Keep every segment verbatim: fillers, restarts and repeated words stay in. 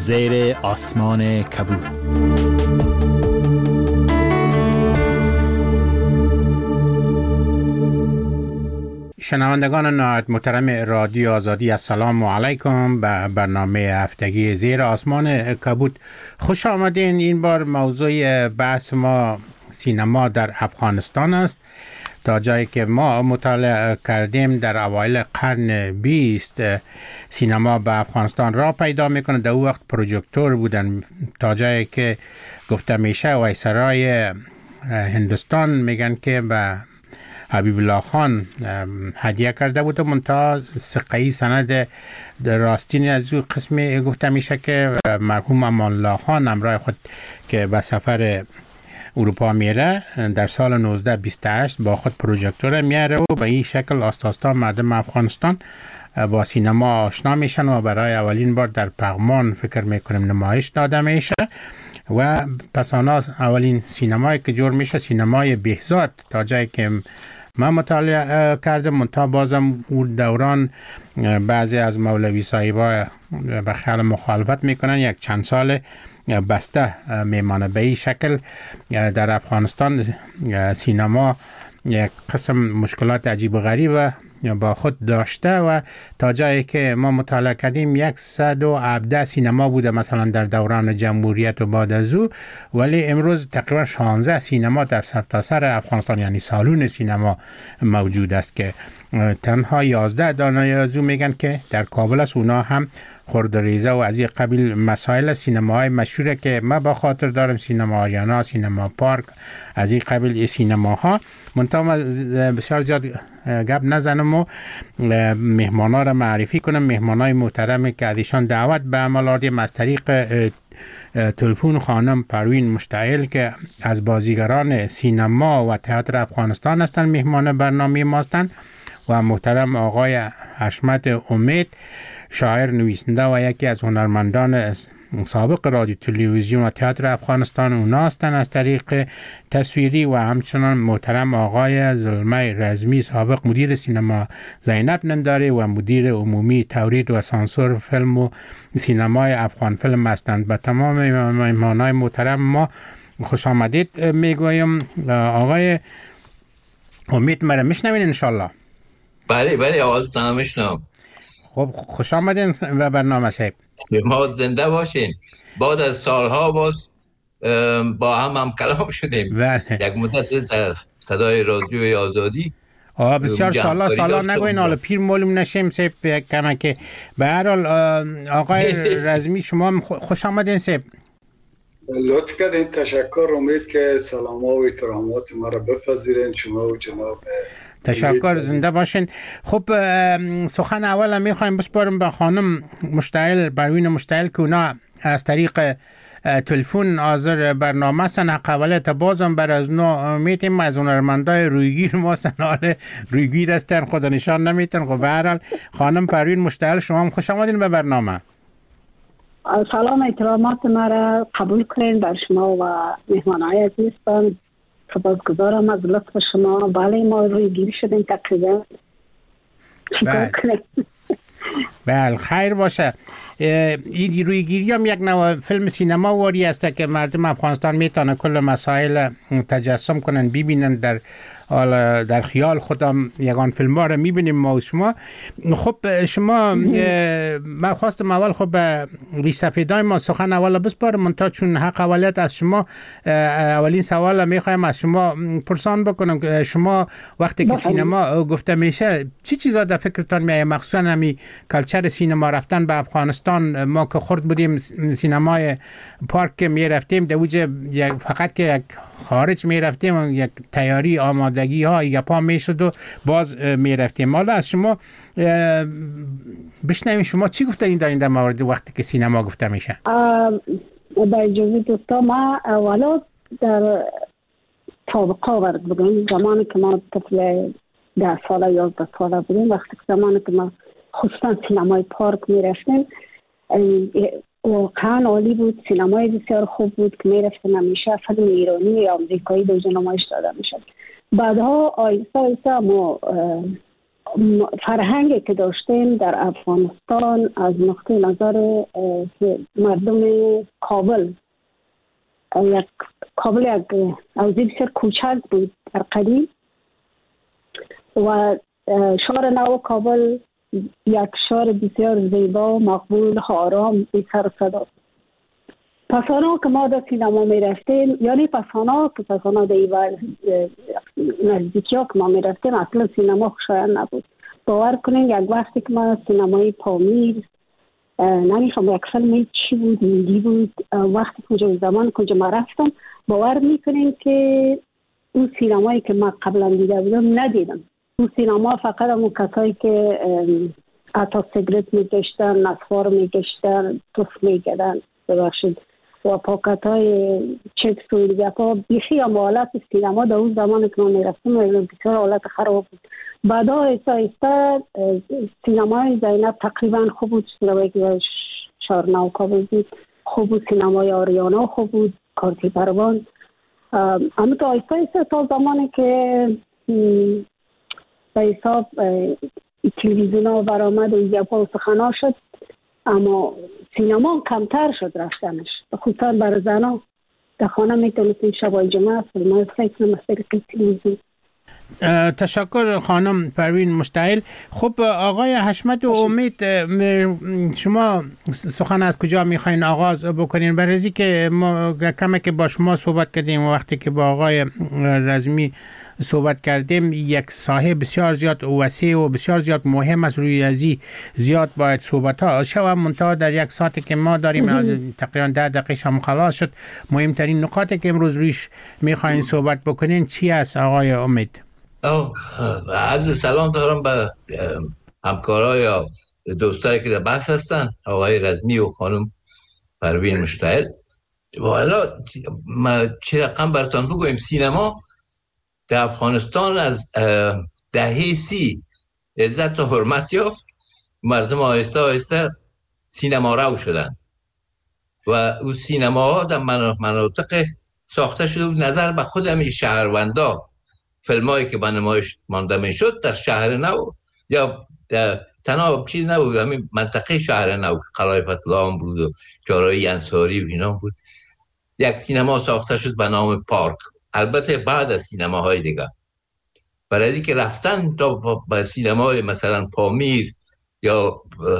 زیر آسمان کبود. شنوندگان نهایت محترم رادیو آزادی، السلام علیکم. به برنامه هفتگی زیر آسمان کبود خوش آمدین. این بار موضوع بحث ما سینما در افغانستان است. تا جایی که ما مطالعه کردیم در اوایل قرن بیست سینما به افغانستان را پیدا میکنه. در او وقت پروژکتور بودن. تا جایی که گفته میشه وایسرای هندوستان میگن که به حبیب الله خان هدیه کرده بود و منتها سقه‌ای سند راستین از او قسمی گفته میشه که مرحوم امان الله خان همراه خود که به سفر اروپا میره در سال نوزده بیست و هشت با خود پروژکتور میاره و به این شکل آستاستا مردم افغانستان با سینما آشنا میشن و برای اولین بار در پغمان فکر میکنم نمایش داده میشه و پس آن اولین سینمایی که جور میشه سینمای بهزاد. تا جایی که من مطالعه کردم منتها بازم اون دوران بعضی از مولوی صاحبا به خیال مخالفت میکنن، یک چند سال بسته میمانه. به این شکل در افغانستان سینما یک قسم مشکلات عجیب و غریب با خود داشته و تا جایی که ما مطالعه کردیم صد و هفده سینما بوده مثلا در دوران جمهوریت و بعد از او، ولی امروز تقریبا شانزده سینما در سرتاسر افغانستان یعنی سالون سینما موجود است که تنها یازده دانه از او میگن که در کابل است. اونا هم خردریزه و از این قبیل مسائل سینماهای مشهوره که ما با خاطر دارم، سینما آریانا، سینما پارک، از این قبیل سینماها. منتها بسیار زیاد گپ نزنم و مهمانا را معرفی کنم. مهمانای محترمی که از ایشان دعوت به عمل آوردیم از طریق تلفن خانم پروین مشتعل که از بازیگران سینما و تئاتر افغانستان هستند، مهمان برنامه ما هستند، و محترم آقای حشمت امید شاعر نویسنده و یکی از هنرمندان سابق رادیو تلویزیون و تئاتر افغانستان اونا هستند از طریق تصویری، و همچنان محترم آقای زلمه رزمی سابق مدیر سینما زینب ننداری و مدیر عمومی تولید و سانسور فیلم و سینمای افغان فیلم هستند. به تمام مهمانای محترم ما خوش آمدید میگویم. آقای امید مرا میشنوین انشالله؟ بله بله آوازتان میشنم. خب خوش آمدین به برنامه صاحب. ما زنده باشین. بعد از سالها باز با هم هم کلام شدیم. یک مدت در صدای رادیوی آزادی. آه بسیار سالا سالا نگوین حالا پیر معلوم نشیم صاحب کمه که به هر حال. آقای رزمی شما خوش آمدین صاحب. لطف کردین، تشکر. امید که سلام و احترامات ما را بپذیرین شما و جناب. تشکر، زنده باشین. خب سخن اول میخوایم بسپارم به خانم مشتعل، پروین مشتعل که اونا از طریق تلفن حاضر برنامه هستن. حق تا بازم بر از اونا میتیم از هنرمندای رویگیر ما هستن، حال رویگیر هستن خدا نشان نمیتن. خب به هر حال خانم پروین مشتعل شما هم خوش آمدین به برنامه. سلام، احترامات ما را قبول کنین بر شما و مهمانای عزیزتان. سپاسگزارم از لطف شما. بله ما روی گیری شدیم تقریبا. بله بله خیر باشه. این روی گیری هم یک نوع فیلم سینما واری است که مردم افغانستان میتونه کل مسائل تجسم کنن ببینن در حالا در خیال خودم یگان فیلم ها رو میبینیم ما و شما. خب شما من خواستم اول خب ریسفیدای ما سخن اول بسپارم منتها چون حق اولیت از شما اولین سوال میخوایم از شما پرسان بکنم. شما وقتی که سینما گفته میشه چی چیزا در فکرتان میایه؟ مخصوصا همین کلچر سینما رفتن به افغانستان. ما که خرد بودیم سینمای پارک میرفتیم در وجه فقط که یک خارج میرفتیم یک تیاری آمادگی ها یپا میشد و باز میرفتیم. حالا از شما بشنویم شما چی گفته این دارین در مورد وقتی که سینما گفته میشه؟ با اجازه دوستا ما اولا در سابقه ورد بودیم زمانی که ما طفل ده ساله یازده ساله بودیم، وقتی که زمانی که ما خصوصا سینمای پارک میرفتیم واقعا عالی بود. سینمای بسیار خوب بود که میرفتیم همیشه فیلم ایرانی یا امریکایی دوجه نمایش داده میشد. بعدها آیسته آیسته ما فرهنگی که داشتیم در افغانستان از نقطه نظر مردم کابل، یک کابل یک حوزه بسیار کوچک بود در قدیم و شهر نو کابل یک شهر بسیار زیبا، مقبول، آرام، بی سر و صدا. پسانا که ما در سینما می رفتیم، یعنی پسانا که پسانا در نزدیکی ها که ما می رفتیم اصلا سینما خوشایند نبود. باور کنین یک وقتی که ما سینمای پامیر نمیخوام یک فیلم چی بود هندی بود، وقتی کجا زمان کجا ما رفتم باور میکنین که اون سینمایی که ما قبلا دیده بودم ندیدم. اون سینما فقط همون کسایی که اتا سیگرت میگشتن، نسوار میگشتن، توف میگدن ببخشید و پاکت های چپس و دیگه پا بیخی هم حالت سینما در اون زمان که ما میرفتم بسیار حالت خراب بود. بعدا ایستا ایستا سینمای زینب تقریبا خوب بود، سینمایی که شهر نو کابل بود خوب بود، سینمای آریانا خوب بود، کارتی پروان. اما تا ایستا ایستا تا زمانی که به حساب تلویزیون ها برآمد و دیگه پا و سخنا شد، اما سینما کمتر شد رفتنش، خصوصا برای زنها. در خانه میتونستیم شبای جمعه فیلمای فکر نمستر تلویزیون. تشکر خانم پروین مشتعل. خب آقای حشمت و امید، شما سخن از کجا میخواین آغاز بکنین؟ برای که ما کمی که با شما صحبت کردیم و وقتی که با آقای رزمی صحبت کردیم یک ساحه بسیار زیاد وسیع و بسیار زیاد مهم است، روی ازی زیاد باید صحبت ها شو. منتها در یک ساعتی که ما داریم تقریبا ده دقیقه هم خلاص شد. مهمترین نکاتی که امروز رویش میخواین صحبت بکنین چی است آقای امید؟ عرض سلام دارم به همکارای یا دوستایی که در بحث هستن، آقای رزمی و خانم پروین مشتعل. حالا ما چه رقم براتون بگویم، سینما در افغانستان از دهه سی عزت و حرمت یافت. مردم آهسته آهسته سینما رو شدن و او سینماها در مناطق ساخته شده بود نظر به خود همین شهروندا. فیلمایی که به نمایش مانده می شد در شهر نو یا در تنها چیز نبود، همین منطقه شهر نو که قلعه فتلام بود و چهارراه انصاری و اینا بود. یک سینما ساخته شد به نام پارک، البته بعد از سینماهای دیگه. برای که رفتن تا به سینمای مثلا پامیر یا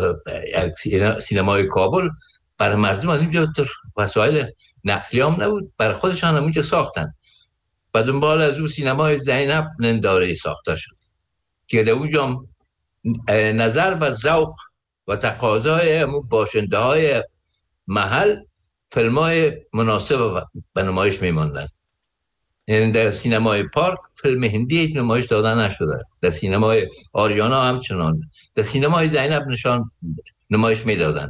سینمای کابل برای مردم از اونجا وسایل نقلی هم نبود، برای خودشان هم اونجا ساختن. و دنبال از اون سینمای زینب ننداره ساخته شد که در اونجا نظر به ذوق و تقاضای باشنده های محل فیلمای مناسب به نمایش میماندن. یعنی در سینمای پارک فیلم هندی نمایش داده نشده، در سینمای آریانا همچنان، در سینمای زینب نشان نمایش میدادن.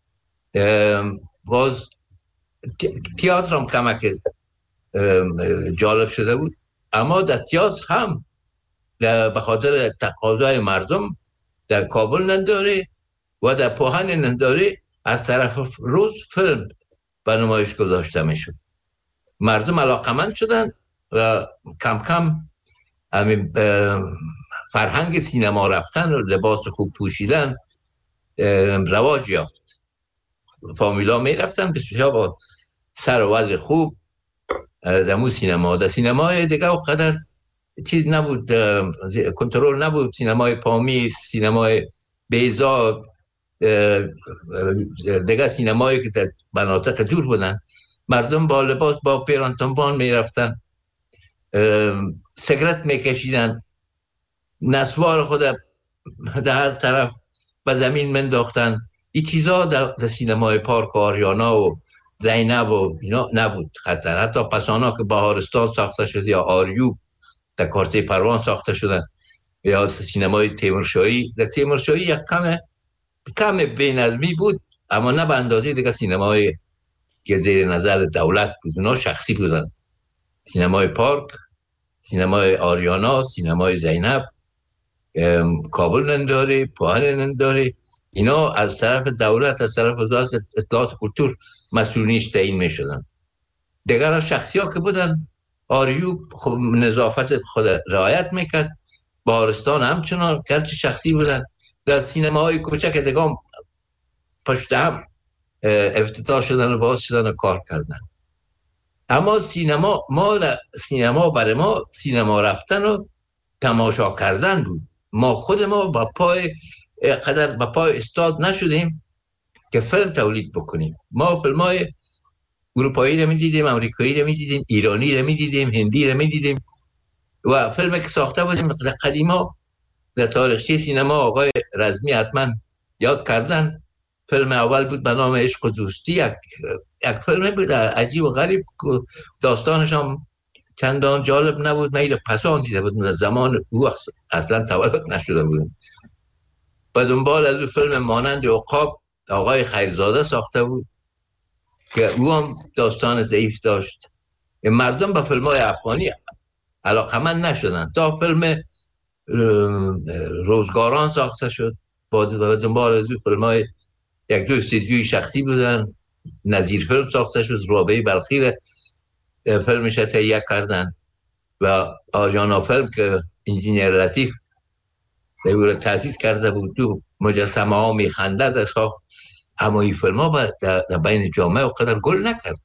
باز تئاتر هم کمک جالب شده بود، اما در تئاتر هم به خاطر تقاضای مردم در کابل ننداره و در پوهن ننداره از طرف روز فیلم به نمایش گذاشته میشد. مردم علاقمند شدن و کم کم همین فرهنگ سینما رفتن و لباس خوب پوشیدن رواج یافت. فامیلا می رفتن بسیار با سر و وضع خوب دمو سینما. در سینمای دیگه وقدر چیز نبود، کنترل نبود. سینمای پامیر، سینمای بیزا، دیگه سینمایی که در مناطق دور بودن، مردم با لباس با پیرانتنبان می رفتن، سیگرت می کشیدن، نسوار خود در هر طرف به زمین منداختن. این چیزا در سینمای پارک و آریانا و زینب و اینا نبود خطر. حتی پسانا که بهارستان ساخته شد یا آریو در کارتی پروان ساخته شدن یا سینمای تیمورشاهی، در تیمورشاهی یک کم کم بی‌نظمی بود، اما نه به اندازه دیگه سینمای که زیر نظر دولت بود، اونا شخصی بودن. سینمای پارک، سینمای آریانا، سینمای زینب، کابل ننداره، پوهن ننداره، اینا از طرف دولت، از طرف وزارت اطلاعات کلتور مسئولینش تعیین می شدن. دیگر شخصی ها که بودن، آریو خب نظافت خود رعایت میکرد، بهارستان همچنان گرچه شخصی بودن، در سینماهای کوچک دگام پشت هم افتتاح شدن و باز شدن و کار کردن. اما سینما ما سینما برای ما سینما رفتن و تماشا کردن بود. ما خود ما با پای قدر با پای استاد نشدیم که فیلم تولید بکنیم. ما فیلمای اروپایی رو می‌دیدیم، امریکایی رو می‌دیدیم، ایرانی رو می‌دیدیم، هندی رو می‌دیدیم و فیلمی که ساخته بودیم قدیما در تاریخچه سینما آقای رزمی حتما یاد کردن. فیلم اول بود به نام عشق و دوستی، یک یک فیلم بود عجیب و غریب، داستانش هم چندان جالب نبود. من پسان دیده بودم، زمان او وقت اصلا تولد نشده بودم. به دنبال از او فیلم مانند عقاب آقای خیرزاده ساخته بود که او هم داستان ضعیف داشت. مردم به فیلم های افغانی علاقمند نشدن تا فیلم روزگاران ساخته شد. به دنبال از او فیلم های یک دو استودیوی شخصی بودن. نظیر فیلم ساخته شد، رابعه بلخی فیلمش تهیه کردن و آریانا فیلم که انجینیر لطیف رو تأسیس کرده بود تو مجسمه ها میخندد از ها. اما این فیلم ها در بین جامعه و قدر گل نکرد.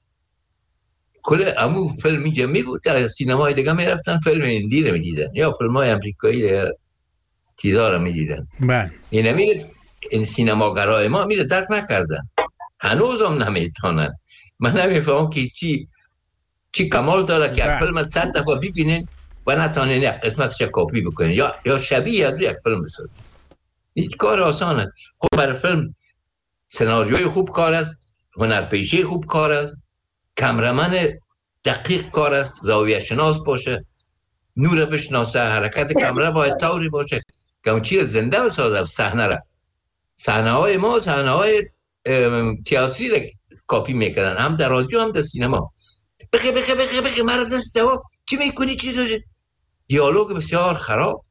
کل امو فیلمی جمعی بود، در سینمای دیگه میرفتن فیلم هندی رو میدیدن یا فیلم های امریکایی چیزا رو میدیدن. این میگه این سینماگرای ما میره درک نکردن، هنوز هم نمیتونن. من نمیفهمم که چی چی کمال داره که یک فیلم صد دفعه ببینین و نتونین یک قسمتش کپی بکنین یا یا شبیه از یک فیلم بسازین. این کار آسانه. خب برای فیلم سناریوی خوب کار است، هنرپیشه خوب کار است، کامرمن دقیق کار است، زاویه شناس باشه، نور بشناسه، حرکت کامera باید طوری باشه که اون چیز زنده بسازه. صحنه را صحنه های ما صحنه های تئاتری را کپی میکردن، هم در رادیو هم در سینما. بخی بخی بخی بخی مرد است و چی میکنی چی دوشه؟ دیالوگ بسیار خراب،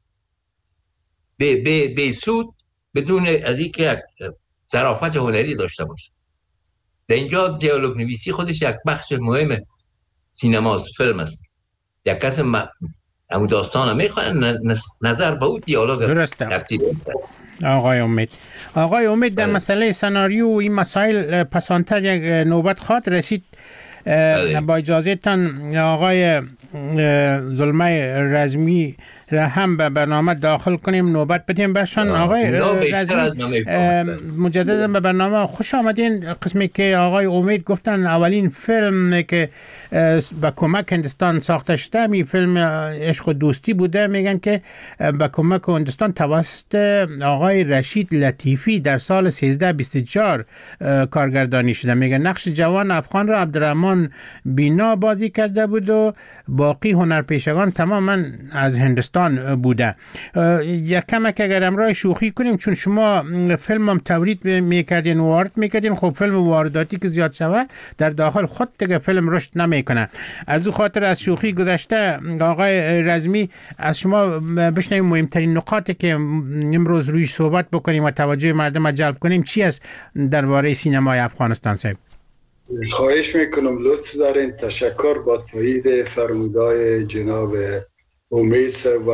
به به به سود، بدون از اینکه ظرافت هنری داشته باشه. در اینجا دیالوگ نویسی خودش یک بخش مهم سینماست، فیلم است. یک کس همون داستان میخوانه نظر به اون دیالوگ ترتیب میده. آقای امید آقای امید در مسئله سناریو و این مسائل پسانتر یک نوبت خواهد رسید. با اجازه تان آقای زلمه رزمی را هم به برنامه داخل کنیم، نوبت بدیم برشان. آقای رزمی مجددا به برنامه خوش آمدین. قسمی که آقای امید گفتن اولین فیلم که به کمک هندستان ساخته شده می فیلم عشق و دوستی بوده. میگن که به کمک هندستان توسط آقای رشید لطیفی در سال سیزده بیست و چهار کارگردانی شده. میگن نقش جوان افغان را عبدالرحمن بینا بازی کرده بود و باقی هنرپیشگان تماما از هندستان بوده. یک کمک اگر امرای شوخی کنیم، چون شما فیلم هم تولید میکردین، وارد میکردین، خب فیلم وارداتی که زیاد شوه در داخل خود دیگه فیلم رشد نمیکنه. از او خاطر از شوخی گذشته آقای رزمی از شما بشنویم مهمترین نقاطی که امروز رویش صحبت بکنیم و توجه مردم جلب کنیم چی است درباره سینمای افغانستان صاحب؟ خواهش میکنم لطف دارین. تشکر با تایید فرمودای جناب امید و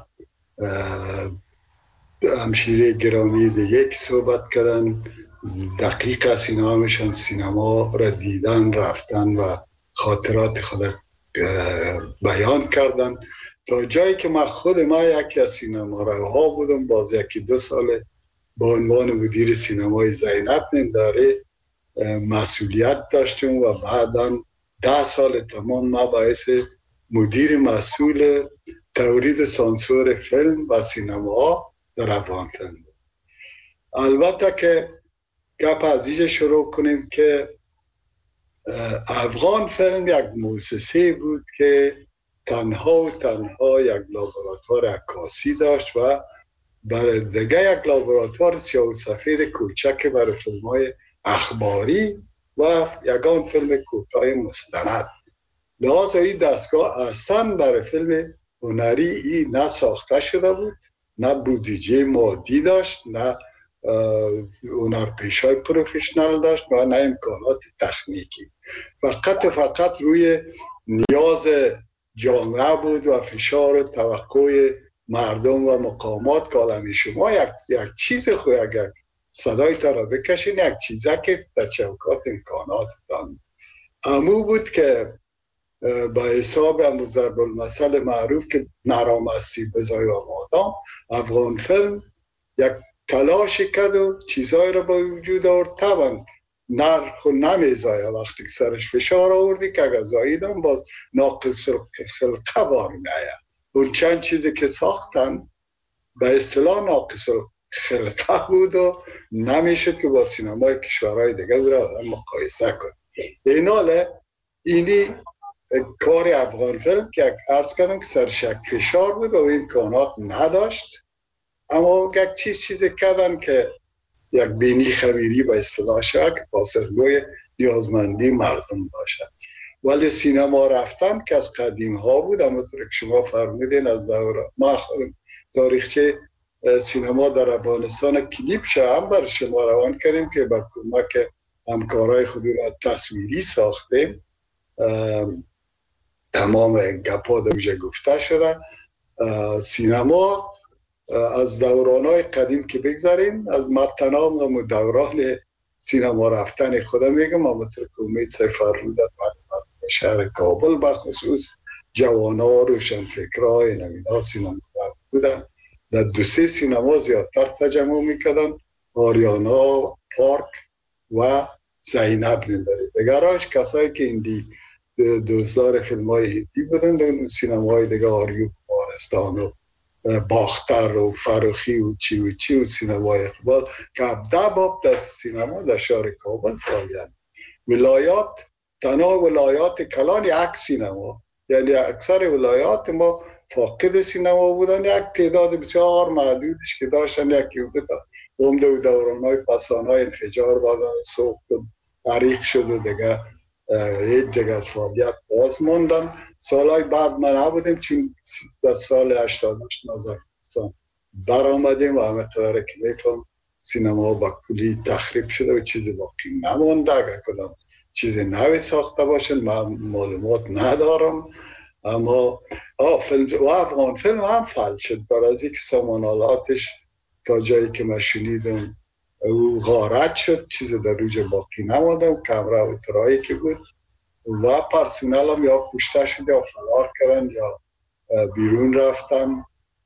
همشیره گرامی دیگه که صحبت کردن. دقیق است اینا همشان سینما را دیدن، رفتن و خاطرات خود بیان کردن. تا جایی که من خود ما یکی از سینما روها بودم، باز یکی دو سال با عنوان مدیر سینمای زینب ننداره مسئولیت داشتم و بعدا ده سال تمام ما باعث مدیر مسئول تولید سانسور فیلم و سینما در افغان فیلم. البته که گپ از اینجا شروع کنیم که افغان فیلم یک مؤسسه بود که تنها و تنها یک لابراتوار عکاسی داشت و برای دیگه یک لابراتوار سیاه و سفید کوچک برای فیلم‌های اخباری و یگان فیلم کوتاه مستند. لحاظا این دستگاه اصلا برای فیلم هنری ای نه ساخته شده بود، نه بودجه مادی داشت، نه هنرپیشه‌های پروفشنال داشت و نه امکانات تکنیکی. فقط فقط روی نیاز جامعه بود و فشار و توقع مردم و مقامات کالمی شما یک, یک چیز خو اگر صدای تا را بکشین یک چیزه که در چوکات امکانات دان امو بود که به حساب امو ضرب المثل معروف که نرامستی بزای آمادام افغان فیلم یک تلاش کرد و چیزای را به وجود آورد. طبعا نر خود نمیزایه وقتی که سرش فشار آوردی که اگر زاییدم باز ناقص خلقه بار میایه. اون چند چیزی که ساختن به اصطلاح ناقص خلقه بود و نمیشد که با سینمای کشورهای دیگه را مقایسه کن. این حاله اینی کار افغان فیلم که عرض کردم که سرشک فشار بود و امکانات نداشت، اما یک چیز چیزی کردن که یک بینی خمیری به اصطلاح شد که پاسخگوی نیازمندی مردم باشد. ولی سینما رفتن که از قدیم ها بود، اما طور که شما فرمودین از دوره ما خودم تاریخچه سینما در افغانستان کلیپ شا هم بر شما روان کردیم که با کمک همکارای خود را تصویری ساختیم. تمام گپا دوجه گفته شده. سینما از دورانهای قدیم که بگذاریم، از متنام و دوران سینما رفتن خودم میگم، اما طور که امید سی فرمودن شهر کابل بخصوص جوانا روشنفکرهای نمینا سینما بودن. در دو سه سینما زیادتر تجمع میکردن، آریانا، پارک و زینب ننداری. دگرانش کسایی که ایندی دوستدار فیلم های هندی بودن، در سینماهای دیگه آریو بارستان و باختر و فروخی و چی و چی و سینمای اقبال که ده باب در سینما در شهر کابل فعالیت. ولایات تنها ولایات کلان یک سینما، یعنی اکثر ولایات ما فاقد سینما بودن. یک تعداد بسیار محدودش که داشتن یکی و دو تا عمده و دورانهای پسانهای انفجار دادن، سوخت و عریق شد و دیگه هیچ دیگه فعالیت باز موندن. سالهای بعد ما نبودیم چون در سال هشتاد و هشت نازافستان بر آمدیم و همه قدره که میفهم سینما با کلی تخریب شده و چیزی باقی نمانده. اگر کدام چیزی نوی ساخته باشن من معلومات ندارم، اما فیلم و افغان فیلم هم فعال شد بر از اینکه سامانالاتش تا جایی که من شنیدم او غارت شد، چیزی در روی باقی نماندم. کمره و ترایی که بود و پرسونل هم یا کشته شد یا فرار کردن یا بیرون رفتن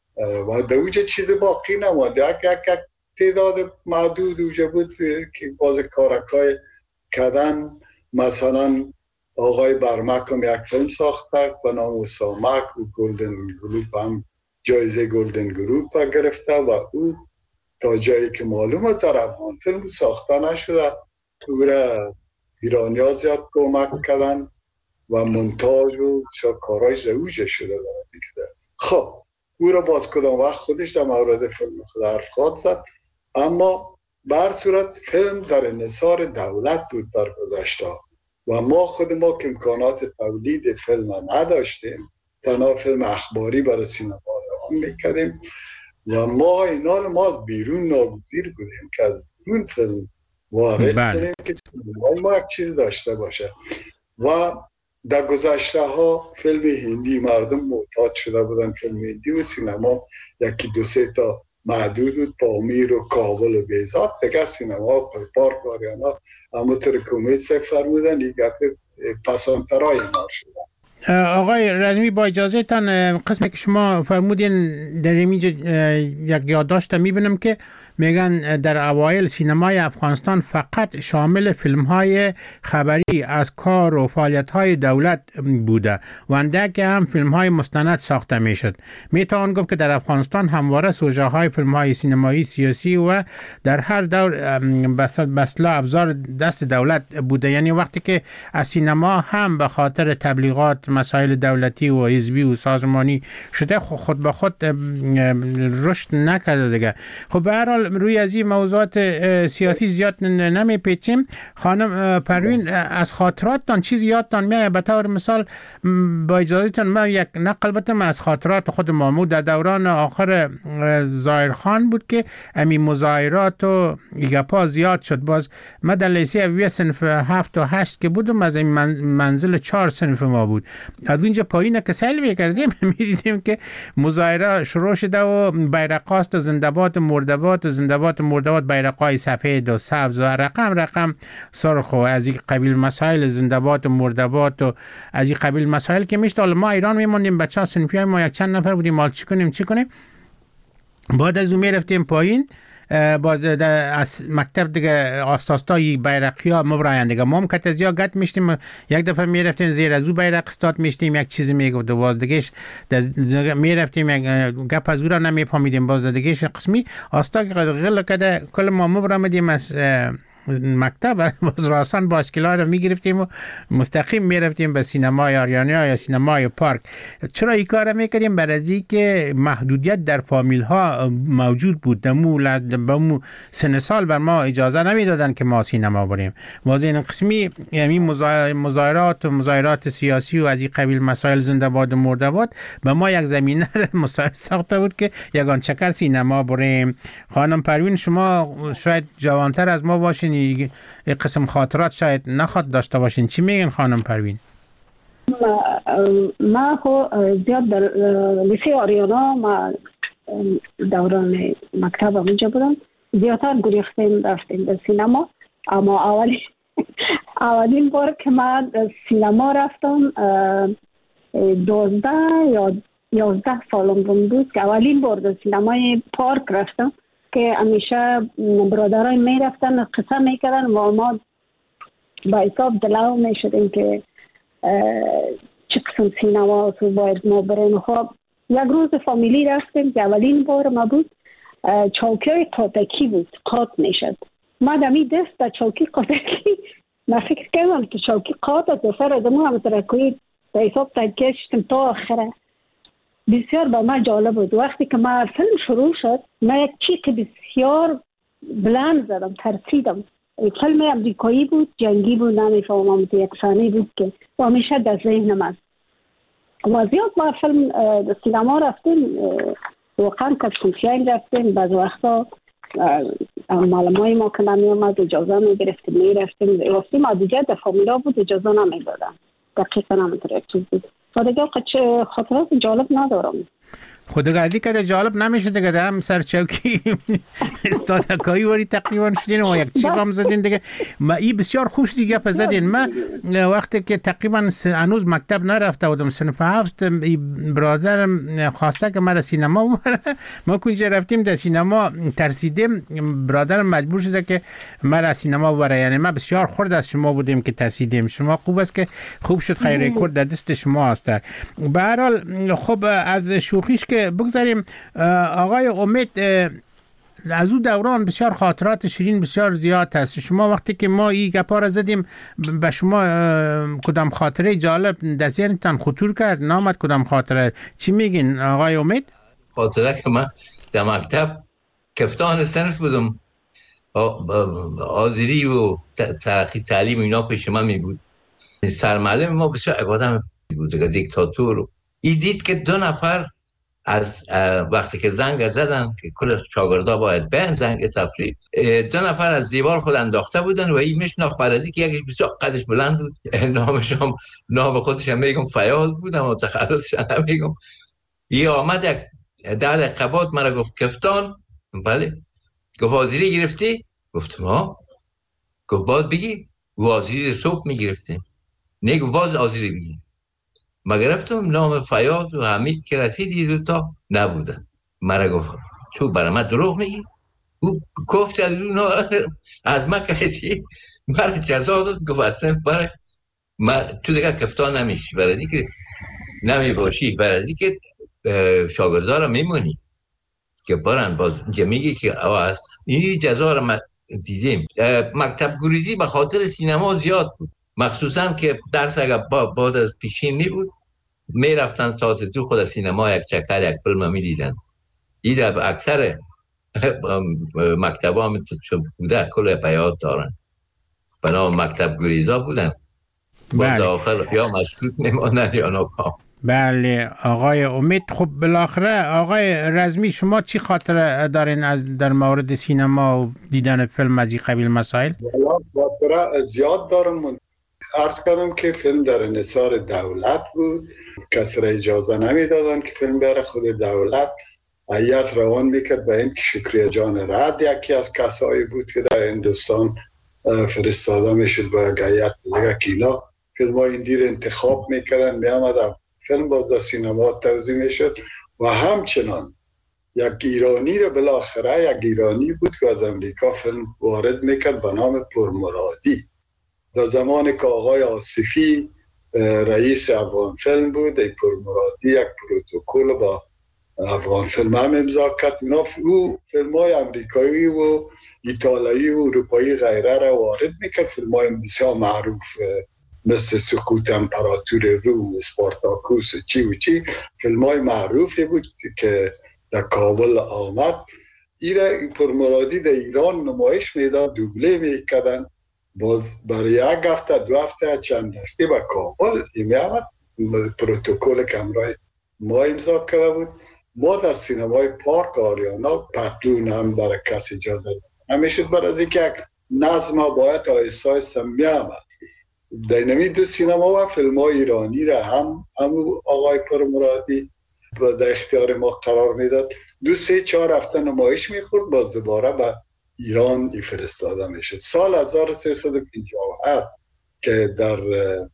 و در اوجه چیز باقی نماند. یک یک تعداد محدود اوجه بود که باز کارکای کردن. مثلا آقای برمک هم یک فیلم ساخته به نام سامک و گلدن گلوب هم جایزه گلدن گلوب گرفته و او تا جایی که معلومه در افغان فیلم ساخته نشده. او را ایرانی ها زیاد کمک کردن و منتاج و کارهای زوجه شده برای که. خب او را باز کدام وقت خودش در مورد فیلم خود حرف خواهد زد، اما بر صورت فیلم در انحصار دولت بود در گذشته و ما خود ما که امکانات تولید فیلم نداشتیم، تنها فیلم اخباری برای سینما روان میکردیم و ما اینا ما بیرون ناگزیر بودیم که از بیرون فیلم وارد کنیم که ما یک چیز داشته باشه. و در گذشته ها فیلم هندی مردم محتاج شده بودن، فیلم هندی و سینما یکی دو سه تا محدود بود، پامیر و کابل و بیزاد دیگه سینما پارک و آریانا اما طور که امید سی فرمودن یک پسانترهای مار شدن. آقای رزمی با اجازه تان قسمی که شما فرمودین در اینجا یک یادداشت میبینم که میگن در اوایل سینمای افغانستان فقط شامل فیلم های خبری از کار و فعالیت های دولت بوده و اندک هم فیلم های مستند ساخته میشد. میتوان گفت که در افغانستان همواره سوژه های فیلم های سینمایی سیاسی و در هر دور بسلا ابزار دست دولت بوده. یعنی وقتی که از سینما هم به خاطر تبلیغات مسائل دولتی و حزبی و سازمانی شده خود به خود رشد نکرده دیگه. خب به هر حال روی از این موضوعات سیاسی زیاد نمی پیچیم. خانم پروین، از خاطراتتان چیزی یادتان میاد؟ به طور مثال با اجازهتون من یک نقل بتم از خاطرات خود مامو در دوران آخر ظاهرخان بود که امی مظاهرات و گپا زیاد شد. باز من در لیسه اویه صنف هفت و هشت که بودم، از این منزل چهار صنف ما بود، از اونجا پایین که سلوی کردیم میدیدیم که مظاهره شروع شده و بیرقاست و زنده‌باد مرده‌باد و زنده‌باد مرده‌باد، بیرقای سفید و سبز و رقم رقم سرخ و از این قبیل مسائل زنده‌باد و مرده‌باد و از این قبیل مسائل که میشت. حالا ما ایران میموندیم، بچه‌ها صنفی ما یک چند نفر بودیم، مال چی کنیم چی کنیم. بعد از اون میرفتیم پایین، باز از مکتب دیگه آستاستای بیرقی ها مبراین دیگه ما هم کت از یا گت میشتیم، یک دفعه میرفتیم زیر از او بیرق استاد میشتیم، یک چیزی میگفت و باز دیگهش میرفتیم یک گپ از او را نمیفهمیدیم، باز دیگهش قسمی آستا که غل کده کل ما مبرامدیم از مکتب باز راسان باسکلا رو میگرفتیم و مستقیم میرفتیم به سینمای آریانیا یا سینمای پارک. چرا این کار میکردیم؟ برای از که محدودیت در فامیل ها موجود بود، دمو بمو سن سال بر ما اجازه نمیدادن که ما سینما بریم. واضح این قسمی یعنی مظاهرات و مظاهرات سیاسی و از این قبیل مسائل زنده باد و مرده باد به ما یک زمینه مساعد ساخته بود که یگان چکر سینما بریم. خانم پروین، شما شاید جوانتر از ما باشین، این قسم خاطرات شاید نخواد داشته باشین، چی میگن خانم پروین؟ ما خو زیاد در لیسه آریانا ما دوران مکتب اونجا بودم، زیادتر گریختیم رفتیم به سینما. اما اولی اولین بار که من سینما رفتم دوازده یا یازده سالم بود که اولین بار در سینمای پارک رفتم که همیشه برادرای می رفتن قصه می کردن و ما با حساب دلاو می شدیم که چه قسم سینما تو باید ما بریم. خب یک روز فامیلی رفتیم که اولین بار ما بود، چوکی های قاتکی بود، قات می شد. ما دمی دست در چوکی قاتکی ما فکر کردم که چوکی قات در سر ادمو هم ترکوی با حساب تکیه شدیم تا آخره. بسیار با ما جالب بود. وقتی که ما فیلم شروع شد من یک چیک بسیار بلند زدم، ترسیدم. فیلم امریکایی بود، جنگی بود، نمیفهمم، یک ثانی بود که همیشه در ذهنم است. و زیاد ما فیلم در سینما رفتیم، واقعا کسکنفیان رفتیم، بعض وقتا معلمای ما که نمی آمد اجازه می گرفتیم می رفتیم رفتیم و دیگه در فامیلا بود اجازه نمی دادن، دقیقا نمیتونه یک چیز بود. و دیگه خاطرات جالب ندارم. خودگردی که جالب نمیشه دیگه، هم سر چوکی استادکایی وری تقریبا شدین و یک چیپ هم زدین دیگه. ما ای بسیار خوش دیگه پس زدین. من وقتی که تقریبا هنوز مکتب نرفته بودم صنف هفت، برادرم خواسته که مرا سینما ببره. ما کنجا رفتیم در سینما ترسیدیم، برادرم مجبور شده که مرا سینما ببره. یعنی ما بسیار خرد از شما بودیم که ترسیدیم. شما خوب است که خوب شد خیر رکورد در دست شما است. به هر حال خب از شوخیش که بگذاریم، آقای امید از او دوران بسیار خاطرات شیرین بسیار زیاد هست. شما وقتی که ما این گپا را زدیم به شما کدام خاطره جالب در ذهنتان خطور کرد؟ نامد کدام خاطره؟ چی میگین آقای امید؟ خاطره که من در مکتب کفتان صنف بودم، آذری و ترقی تعلیم اینا پیش من می بود. سرمعلم ما بسیار آدم بود، دیکتاتور. ای دید که دو نفر از وقتی که زنگ زدن که کل شاگردا باید بین زنگ تفریح، دو نفر از دیوار خود انداخته بودن و این میشناخت بردی که یکیش بسیار قدش بلند بود، نامش هم نام خودش هم میگم فیاض بود اما تخلصش هم نمیگم. یه آمد یک ده دقیقه بعد مرا گفت کفتان. بله. گفت آذری گرفتی؟ گفتم ها. گفت باید بگی و آذری صبح میگرفتیم. نه گفت باز آذری بگی. ما گرفتم نام فیاض و حمید که رسیدی دوتا نبودن. مرا گفت تو برای من دروغ میگی؟ او گفت از اون از من کشید، مرا جزا داد. گفت اصلا برای من تو دیگه کفتان نمیشی، برای از که نمی باشی، برای از که شاگردا را میمونی که برن باز اینجا میگی که او هست. این جزا را دیدیم. مکتب گریزی به خاطر سینما زیاد بود، مخصوصا که درس اگر بعد از پیشین می بود می رفتن ساعت دو خود سینما یک چکر یک فیلم می دیدن. این در اکثر مکتب هم بوده کل بیاد دارن به نام مکتب گریزا بودن. باز آخر یا مشروط میمانن یا ناکام. بله آقای امید، خب بالاخره آقای رزمی شما چی خاطره دارین از در مورد سینما و دیدن فیلم از این قبیل مسائل؟ والا خاطره زیاد دارم. عرض کردم که فیلم در انحصار دولت بود، کسی را اجازه نمیدادن که فیلم بره. خود دولت هیئت روان میکرد به این که شکریه جان رد یکی از کسایی بود که در هندوستان فرستاده میشد با هیئت دیگه که اینا فیلم های این دیر انتخاب میکردن، میامد فیلم باز در سینما توزیع میشد. و همچنان یک ایرانی رو بالاخره یک ایرانی بود که از امریکا فیلم وارد میکرد به نام پرمرادی. در زمان که آقای آصفی رئیس افغان فیلم بود، ای پرمرادی یک پروتکل با افغان فیلم هم امضا کرد. اینا او فیلم های امریکایی و ایتالیایی و اروپایی غیره را وارد میکرد. فیلم های بسیار معروف مثل سقوط امپراتور روم، اسپارتاکوس، چی و چی، فیلم های معروفی بود که در کابل آمد. ایره پرمرادی در ایران نمایش میداد، دوبله میکردن. باز برای یک هفته دو هفته چند هفته به کابل میامد. پروتکل کمرای ما امضا کرده بود. ما در سینمای پارک آریانا پتلون هم برای کسی اجازه نمیشد، برای از اینکه یک نظم باید آیسته آیسته میامد. در نمی دو سینما و فیلم های ایرانی را هم هم آقای پرمرادی در اختیار ما قرار میداد. دو سه چهار هفته نمایش میخورد، باز دوباره به ایران فرستاده میشد. سال هزار و سیصد و پنجاه و هفت که در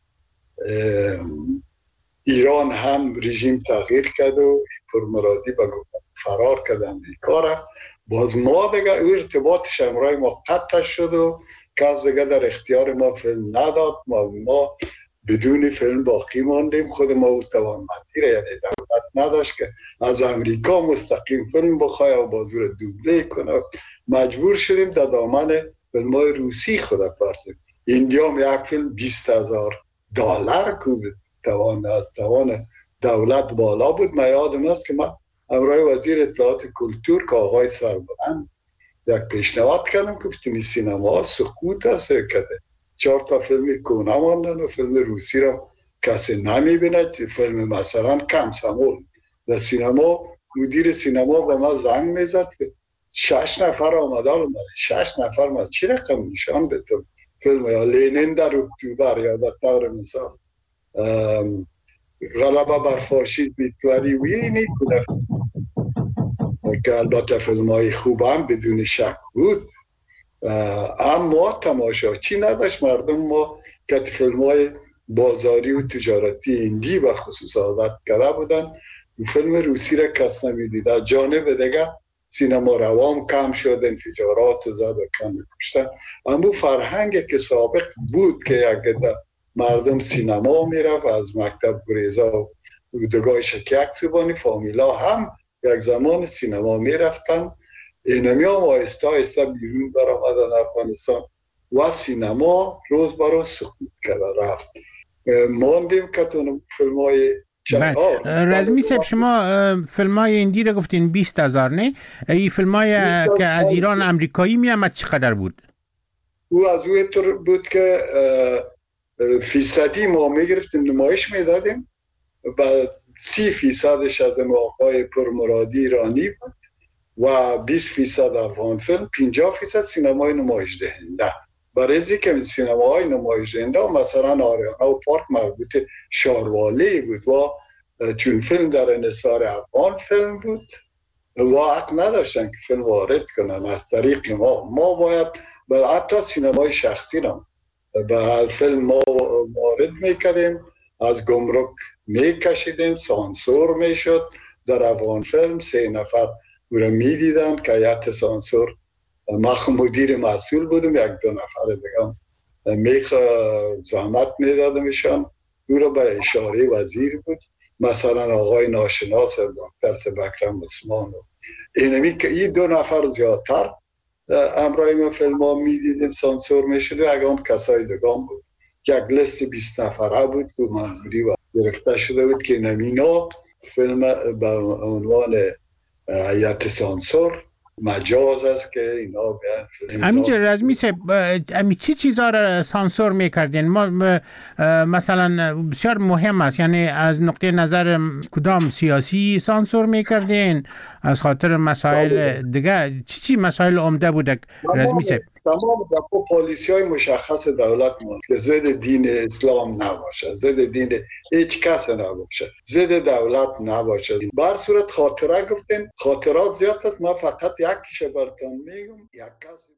ایران هم رژیم تغییر کرد و پرمرادی به فرار کرد امریکا رفت. باز ما دیگه ارتباطش امرای ما قطع شد و کس دیگه در اختیار ما فیلم نداد. ما, ما بدون فیلم باقی ماندیم. خود ما او توانمندی را، یعنی دولت نداشت که از امریکا مستقیم فیلم بخواه و بازور دوبله کنه. مجبور شدیم در دامن فیلم های روسی خود پرتیم. اینجا هم یک فیلم بیست هزار دلار کو توان از توان دولت بالا بود. من یادم است که من امرای وزیر اطلاعات کلتور که آقای سربلند یک پیشنهاد کردم، گفتیم سینما سقوط است کرده، چهار تا فیلم کهنه ماندن و فیلم روسی را کسی نمیبیند. فیلم مثلا کمسمول در سینما، مدیر سینما به ما زنگ میزد که شش نفر آمده آمده شش نفر ما چی رقم نشان بتون فیلم یا لینین در اکتوبر یا به طور مثال غلبه بر فاشیسم هیتلری و اینی کنه که البته فیلم های خوب هم بدون شک بود. اما تماشاچی نداشت. مردم ما که فیلم های بازاری و تجارتی هندی و خصوص عادت کرده بودن، فیلم روسی را کس نمیدید. از جانب دیگه سینما روام کم شد، انفجارات و زد و کم کشتن. اما فرهنگ که سابق بود که یک مردم سینما میرفت، از مکتب گریزا و دگاه شکیک سوبانی فامیلا هم یک زمان سینما میرفتن. اینمی هم آهسته آهسته بیرون برآمدن افغانستان و سینما روز به روز سقوط کرده رفت. ماندیم که تو فیلم های رزمی صاحب شما فیلم های هندی را گفتین بیست هزار نه؟ این فیلم های که از ایران امریکایی می آمد چقدر بود؟ او از او طور بود که فیصدی ما می گرفتیم نمایش می دادیم و سی فیصدش از آقای پرمرادی ایرانی بود و بیست فیصد افغان فیلم، پنجاه فیصد سینمای نمایش دهنده. برای از اینکه سینماهای نمایش دهنده مثلا آریانا و پارک مربوط شاروالی بود و چون فیلم در انحصار افغان فیلم بود و حق نداشتن که فیلم وارد کنن از طریق ما. ما باید بر حتی سینمای شخصی را به فیلم ما وارد میکردیم، از گمرک میکشیدیم، سانسور میشد. در افغان فیلم سه نفر او را میدیدن که هیئت سانسور، ما مدیر مسئول بودم، یک دو نفر دیگه میخ زحمت میدادمشان. او را به اشاره وزیر بود، مثلا آقای ناشناس دکتر سبکرم عثمان و اینمی که این دو نفر زیادتر امرای ما فیلم ها میدیدیم سانسور میشد. و اگه کسای دگان بود یک لیست بیست نفره بود که منظوری و گرفته شده بود که نمینا فیلم به عنوان هیئت سانسور مجاز است که اینا بیان. همینجا رزمی صاحب امی چی چیزها را سانسور میکردین؟ ما مثلا بسیار مهم است، یعنی از نقطه نظر کدام سیاسی سانسور میکردین، از خاطر مسائل دیگه چی چی مسائل عمده بوده رزمی صاحب؟ تمام دفعه پالیسی های مشخص دولت ما که ضد دین اسلام نباشه، ضد دین هیچ کس نباشه، ضد دولت نباشه. بر صورت خاطره گفتیم، خاطرات زیاد است، ما فقط یکیش براتون میگم. یک کس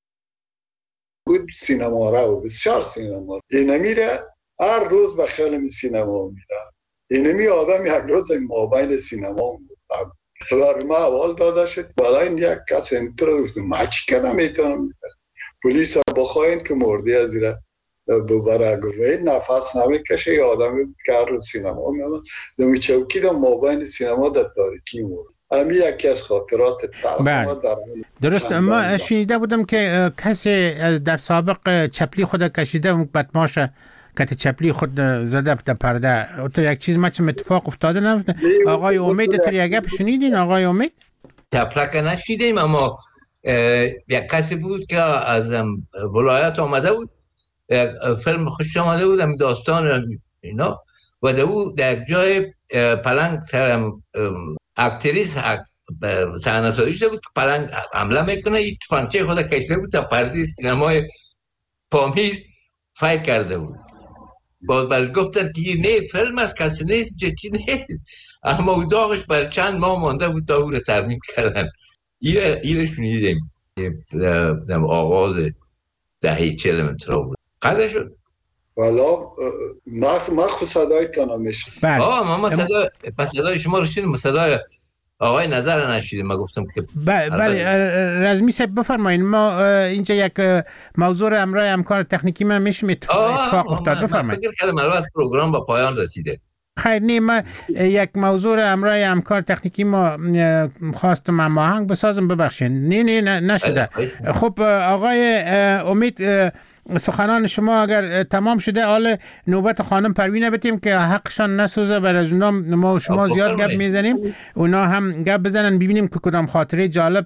بود سینما را و بسیار سینما این میره، هر روز به خیلی سینما میره. اینمی آدم یک روز مابین سینما بود. برای ما اول داده شد، ولی این یک کس انتر گفت ما چی کنم میتونم پلیس ها بخواین که مردی از ایره ببره. گفت نفس نمیکشه، یه آدمی که هر روز سینما میامد دمی چوکی در مابین سینما در تاریکی مرد. همین یکی از خاطرات تلخ در درست. ما شنیده بودم که کسی در سابق چپلی خود کشیده و بدماشه که چپلی خود زده در پرده. اوتر یک چیز ما چه اتفاق افتاده نمیده؟ آقای امید تر یک گپ شنیدین؟ آقای امید چپلک نشیدیم، اما یک کسی بود که از ولایت آمده بود، فیلم خوش آمده بود، هم داستان اینا، و دو در جای پلنگ سرم اکتریس صحنه سازی شده بود که پلنگ حمله میکنه، یک تفنگچه خود کشیده بود تا پرده سینمای پامیر فایر کرده بود. باز برش گفتن که نه فیلم است، کسی نیست، چی نیست، اما او داغش بر چند ماه مانده بود تا او رو ترمیم کردن. ایره شنیدیم در آغاز دهه چهل منطقه بود. قضا شد والا ما خود صدای کنم میشه. آه ما صدای صدای شما رو شنیدیم، صدای آقای نظر نشیدیم. ما گفتم که بله. رزمی صاحب بفرمایید، ما اینجا یک موضوع امرای همکار تکنیکی ما میشم اتفاق افتاد. بفرمایید. فکر کردم البته پروگرام با پایان رسیده. خیر نه، ما یک موضوع امرای همکار تکنیکی ما خواستم هماهنگ بسازم، ببخشید. نه نه نشده. خب آقای امید، سخنان شما اگر تمام شده، حال نوبت خانم پروینه بتیم که حقشان نسوزه، بر از اونا ما و شما زیاد گپ میزنیم، اونا هم گپ بزنن ببینیم که کدام خاطره جالب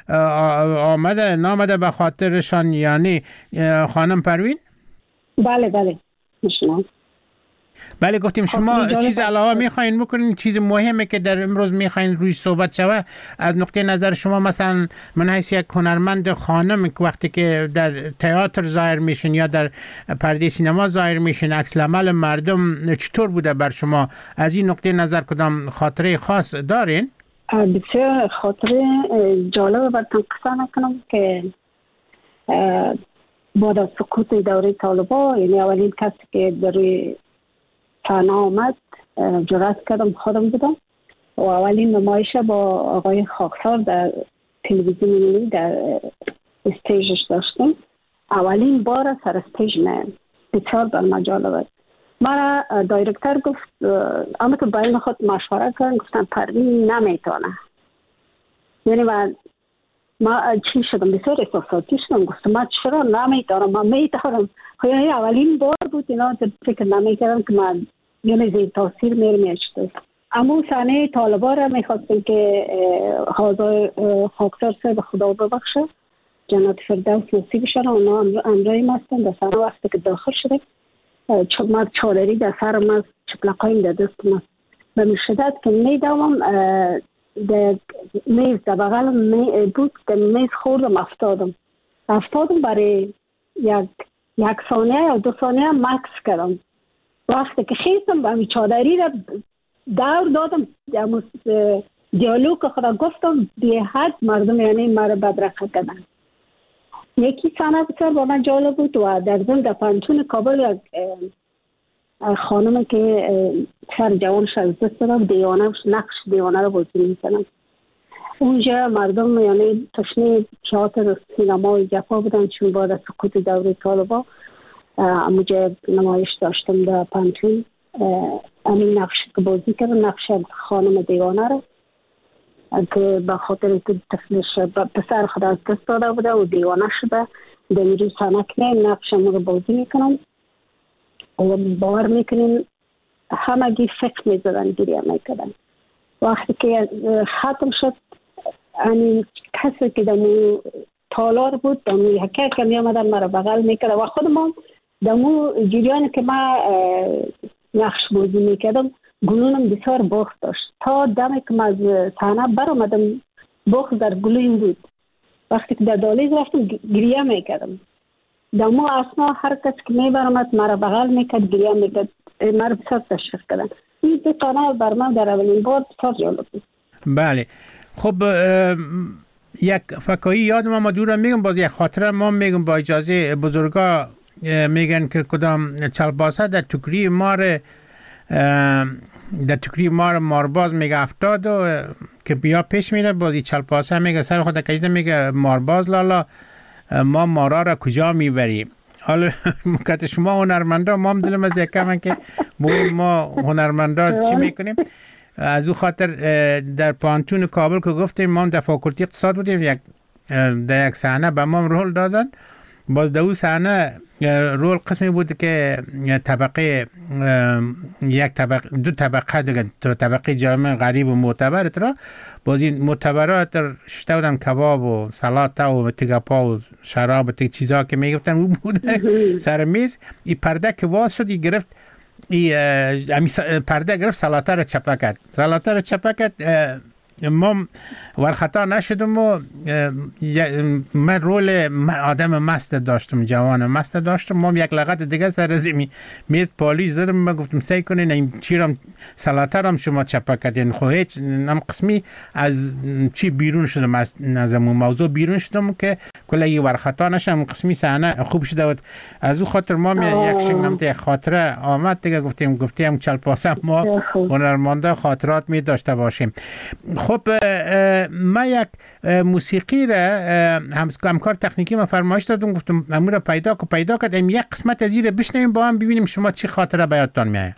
آمده نامده به خاطرشان. یعنی خانم پروین؟ بله بله شما. بله گفتیم شما چیز علاوه میخواین بکنین، چیز مهمه که در امروز میخواین روی صحبت شوه از نقطه نظر شما؟ مثلا من حیث یک هنرمند خانم که وقتی که در تئاتر ظاهر میشین یا در پرده سینما ظاهر میشین، عکس العمل مردم چطور بوده بر شما؟ از این نقطه نظر کدام خاطره خاص دارین؟ بسیار خاطره جالب براتون قصه نکنم که بعد از سقوط دوره طالبان، یعنی اولین کسی که در روی صحنه آمد جرأت کردم خودم بودم و اولین نمایش با آقای خاکسار در تلویزیون ملی در استیجش داشتیم. اولین بار سر استیج من بسیار بر ما جالب. مرا دایرکتر گفت، اما که باید خود مشوره کردن، گفتن پروین نمیتونه. یعنی من ما چی شدم، بسیار احساساتی شدم، گفتم ما چرا نمیتونم، من میتونم. یعنی اولین بار بود اینا فکر نمیکردم که من یعنی زیر تاثیر میرم شده. اما صحنه طالبان را میخواستم که حاضر خاکسار صاحب خدا ببخشه، جنت فردوس نصیب شد، اونا امرای مستن در صحنه وقتی که داخل شده من چادری در سرم از چپلقایم در دستم است به شدت که میدوم در میز در بغل می بود، در میز خوردم، افتادم افتادم برای یک یک ثانیه یا دو ثانیه مکس کردم. وقتی که خیستم به می چادری را دور دادم، دیالوگ خدا گفتم بی حد مردم یعنی مرا بدرقه کردن. یکی صحنه بسیار با من جالب بود و در ضمن در پانتون کابل خانم که سر جوانش از دست دادم، دیوانه نقش دیوانه رو بازی میکنم. اونجا مردم یعنی تشنه تئاتر سینما و جفا بودن، چون بعد از سقوط دوره طالبان اونجا نمایش داشتم در پانتون. همین نقش که بازی کردم، نقش خانم دیوانه رو که به خاطر که طفلش پسر خود از دست داده بوده و دیوانه شده، در میروز سنک نیم نقشم رو بازی میکنم و باور میکنیم همگی فکر میزدن، گریه میکردن. وقتی که ختم شد همین کسی که دمو تالار بود دمو یکی که می آمدن مرا بغل میکرد و خودم دمو جریانی که ما نقش بازی میکردم گلونم بسیار بخت داشت تا دمی که از صحنه برآمدم بخت در گلویم بود. وقتی که در دالیز رفتم گریه میکردم. دمو اسنا هر کس که میبرمد مرا بغل میکرد گریه میکرد. مرا بسیار تشویق کردن. این دو تانه بر من در اولین بار بسیار جالب بود. بله. خب یک فکایی یادم ما دورم میگم باز یک خاطره ما میگم با اجازه بزرگا میگن که کدام چلباسه در توکری مار در توکری مار مارباز میگه افتاد و که بیا پیش میره بازی چلباسه میگه سر خود کشیده میگه مارباز لالا ما مارا را کجا میبریم. حالا مکت شما هنرمندا ما هم دلم از یک کمن که بگیم ما هنرمندا چی میکنیم. از او خاطر در پانتون کابل که گفتیم ما در فاکولتی اقتصاد بودیم یک در یک صحنه به ما رول دادن. باز در اون صحنه رول قسمی بود که طبقه یک طبقه دو طبقه دیگه طبقه جامعه غریب و معتبر را باز این معتبرات شته بودن کباب و سلات و تیگاپا و شراب و تیگ چیزها که میگفتن اون بوده سر میز. این پرده که واز شد گرفت این پرده گرفت سلاته را چپه کرد سلاته را چپه کرد. ما ورخطا نشدم و من رول آدم مست داشتم جوان مست داشتم. ما یک لغت دیگه سر از میز پالیش زدم ما گفتم سعی کنین این چیرم سلاته رم شما چپه کردین. خب هیچ نم قسمی از چی بیرون شدم از نظمون موضوع بیرون شدم که کلی ورخطا نشم قسمی صحنه خوب شده بود. از او خاطر ما یک شنگم ده خاطره آمد دیگه گفتیم گفتیم چلپاسه ما هنرمندا خاطرات می داشته باشیم. خب ما یک موسیقی را همکار تکنیکی ما فرمایش دادم گفتم امور را پیدا که پیدا کردیم یک قسمت از این را بشنویم با هم ببینیم شما چی خاطره به یادتان میاد.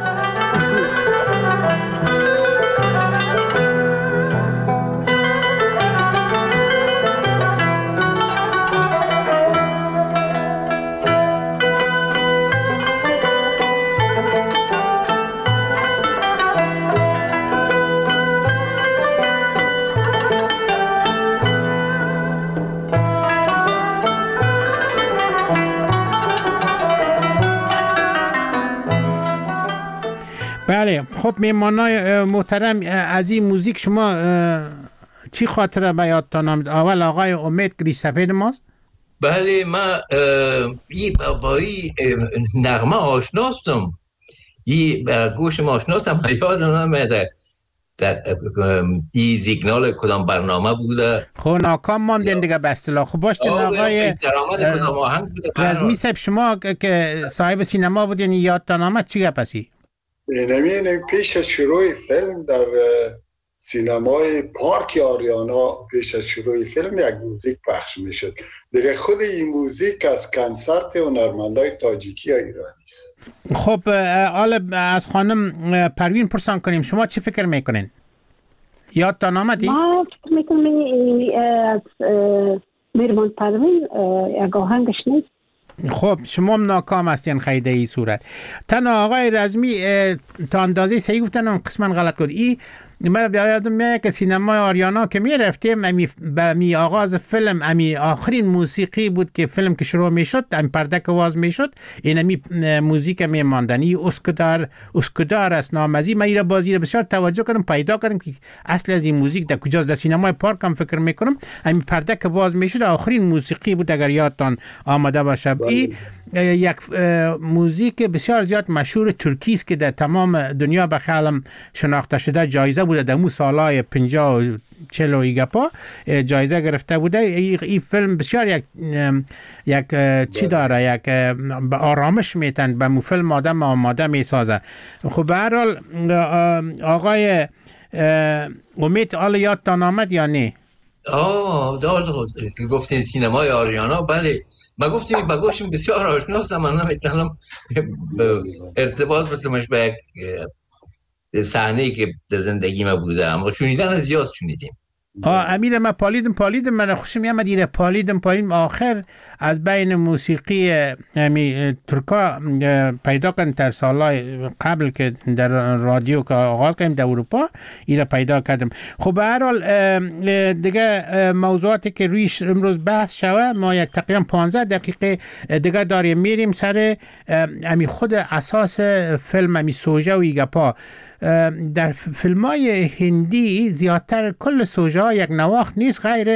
بله. خب میمانای محترم از این موزیک شما چی خاطره به یادتان آمد؟ اول آقای امید گریش سفید ماست. بله من ای با این نغمه آشناستم ای گوشم آشناستم یادم نمیده در این زیگنال کدام برنامه بوده. خب ناکام ماندین دیگه به اصطلاح. خب باشتین آقای درآمد کدام آهنگ بوده. رزمی صاحب شما که صاحب سینما بودین یادتان آمد چی گپسی؟ نمین پیش از شروع فیلم در سینمای پارک آریانا پیش از شروع فیلم یک موزیک پخش می شد. دیگه خود این موزیک از کنسرت هنرمندای تاجیکی ایرانی است. خب حالا از خانم پروین پرسان کنیم شما چی فکر میکنین؟ یادتان آمدی؟ ما فکر میکنم از میرمان پروین یک آهنگش نیست. خب شما هم ناکام هستین خیده ای صورت. تنها آقای رزمی تا اندازه صحیح گفتن اون قسما غلط کرد. ای مرا به یادم میاد که سینمای آریانا که می رفتیم امی به می آغاز فیلم امی آخرین موسیقی بود که فیلم که شروع میشد امی پرده که واز میشد این امی موزیک می ماندنی اسکدار اسکدار است نامزی. من ایرا بازی بسیار توجه کردم پیدا کردم که اصل از این موزیک در کجاست. در سینمای پارک هم فکر میکنم امی پرده که واز میشد آخرین موسیقی بود اگر یادتان آمده باشه. این یک موزیک بسیار زیاد مشهور ترکی است که در تمام دنیا به خیالم شناخته شده. جایزه بوده در مو سالهای پنجاه و چهل و گپا جایزه گرفته بوده. این فیلم بسیار یک یک چی داره یک آرامش میتن به مو فیلم آدم آماده میسازه. خب به هر حال آقای امید حالا یادتان آمد یا نه؟ آه دار که گفتین سینمای آریانا. بله من گفتیم با گوشم بسیار آشناستم. من نمیتونم ارتباط بتمش به یک صحنه‌ای که در زندگی ما بوده اما شنیدن زیاد شنیدیم. آه امیر ما پالیدم پالیدم من خوشم میامد اینه پالیدم پالیدم آخر از بین موسیقی امی ترکا پیدا کردن در سالهای قبل که در رادیو که آغاز کردیم در اروپا اینه پیدا کردم. خب به هر حال دیگه موضوعاتی که رویش امروز بحث شوه ما یک تقریبا پانزده دقیقه دیگه داریم میریم سر امی خود اساس فیلم امی سوژه و ایگپا. در فیلم های هندی زیادتر کل سوژه ها یک نواخت نیست غیر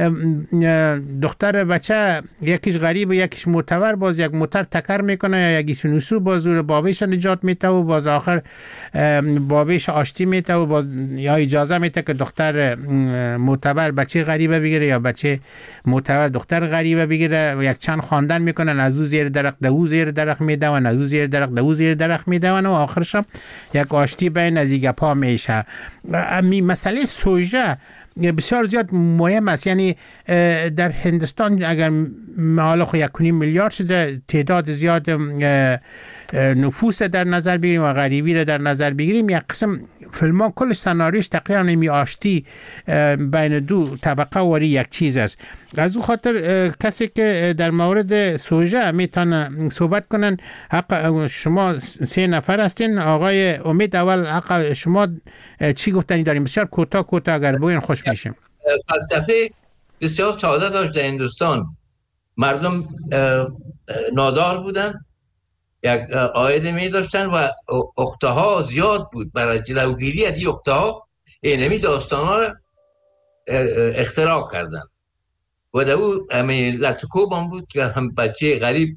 دختر بچه یکیش غریب و یکیش معتبر باز یک موتر تکر میکنه یا یکیش نسو باز زور بابیش نجات میته و باز آخر بابیش آشتی میته و باز یا اجازه میته که دختر معتبر بچه غریبه بگیره یا بچه معتبر دختر غریبه بگیره و یک چند خواندن میکنن از او زیر درخت دو زیر درخت میدون از او زیر درخت دو زیر درخت میدون و آخرش یک آشتی بین از ایگپا میشه. امی مسئله سوژه بسیار زیاد مهم است. یعنی در هندوستان اگر حالا خو یک میلیارد شده تعداد زیاد نفوس در نظر بگیریم و غریبی را در نظر بگیریم یک قسم فیلم ها کل سناریوش تقریبا نمی آشتی بین دو طبقه وری یک چیز است. از او خاطر کسی که در مورد سوژه میتونه صحبت کنن حق شما سه نفر هستین. آقای امید اول حق شما چی گفتنی داریم؟ بسیار کوتاه کوتاه اگر بگین خوش میشیم. فلسفه بسیار ساده داشت در هندوستان. مردم نادار بودن یک عاید می داشتن و اخته ها زیاد بود. برای جلوگیری از این اخته ها اینمی داستان ها را اختراع کردن و در او همی لطکوب هم بود که هم بچه غریب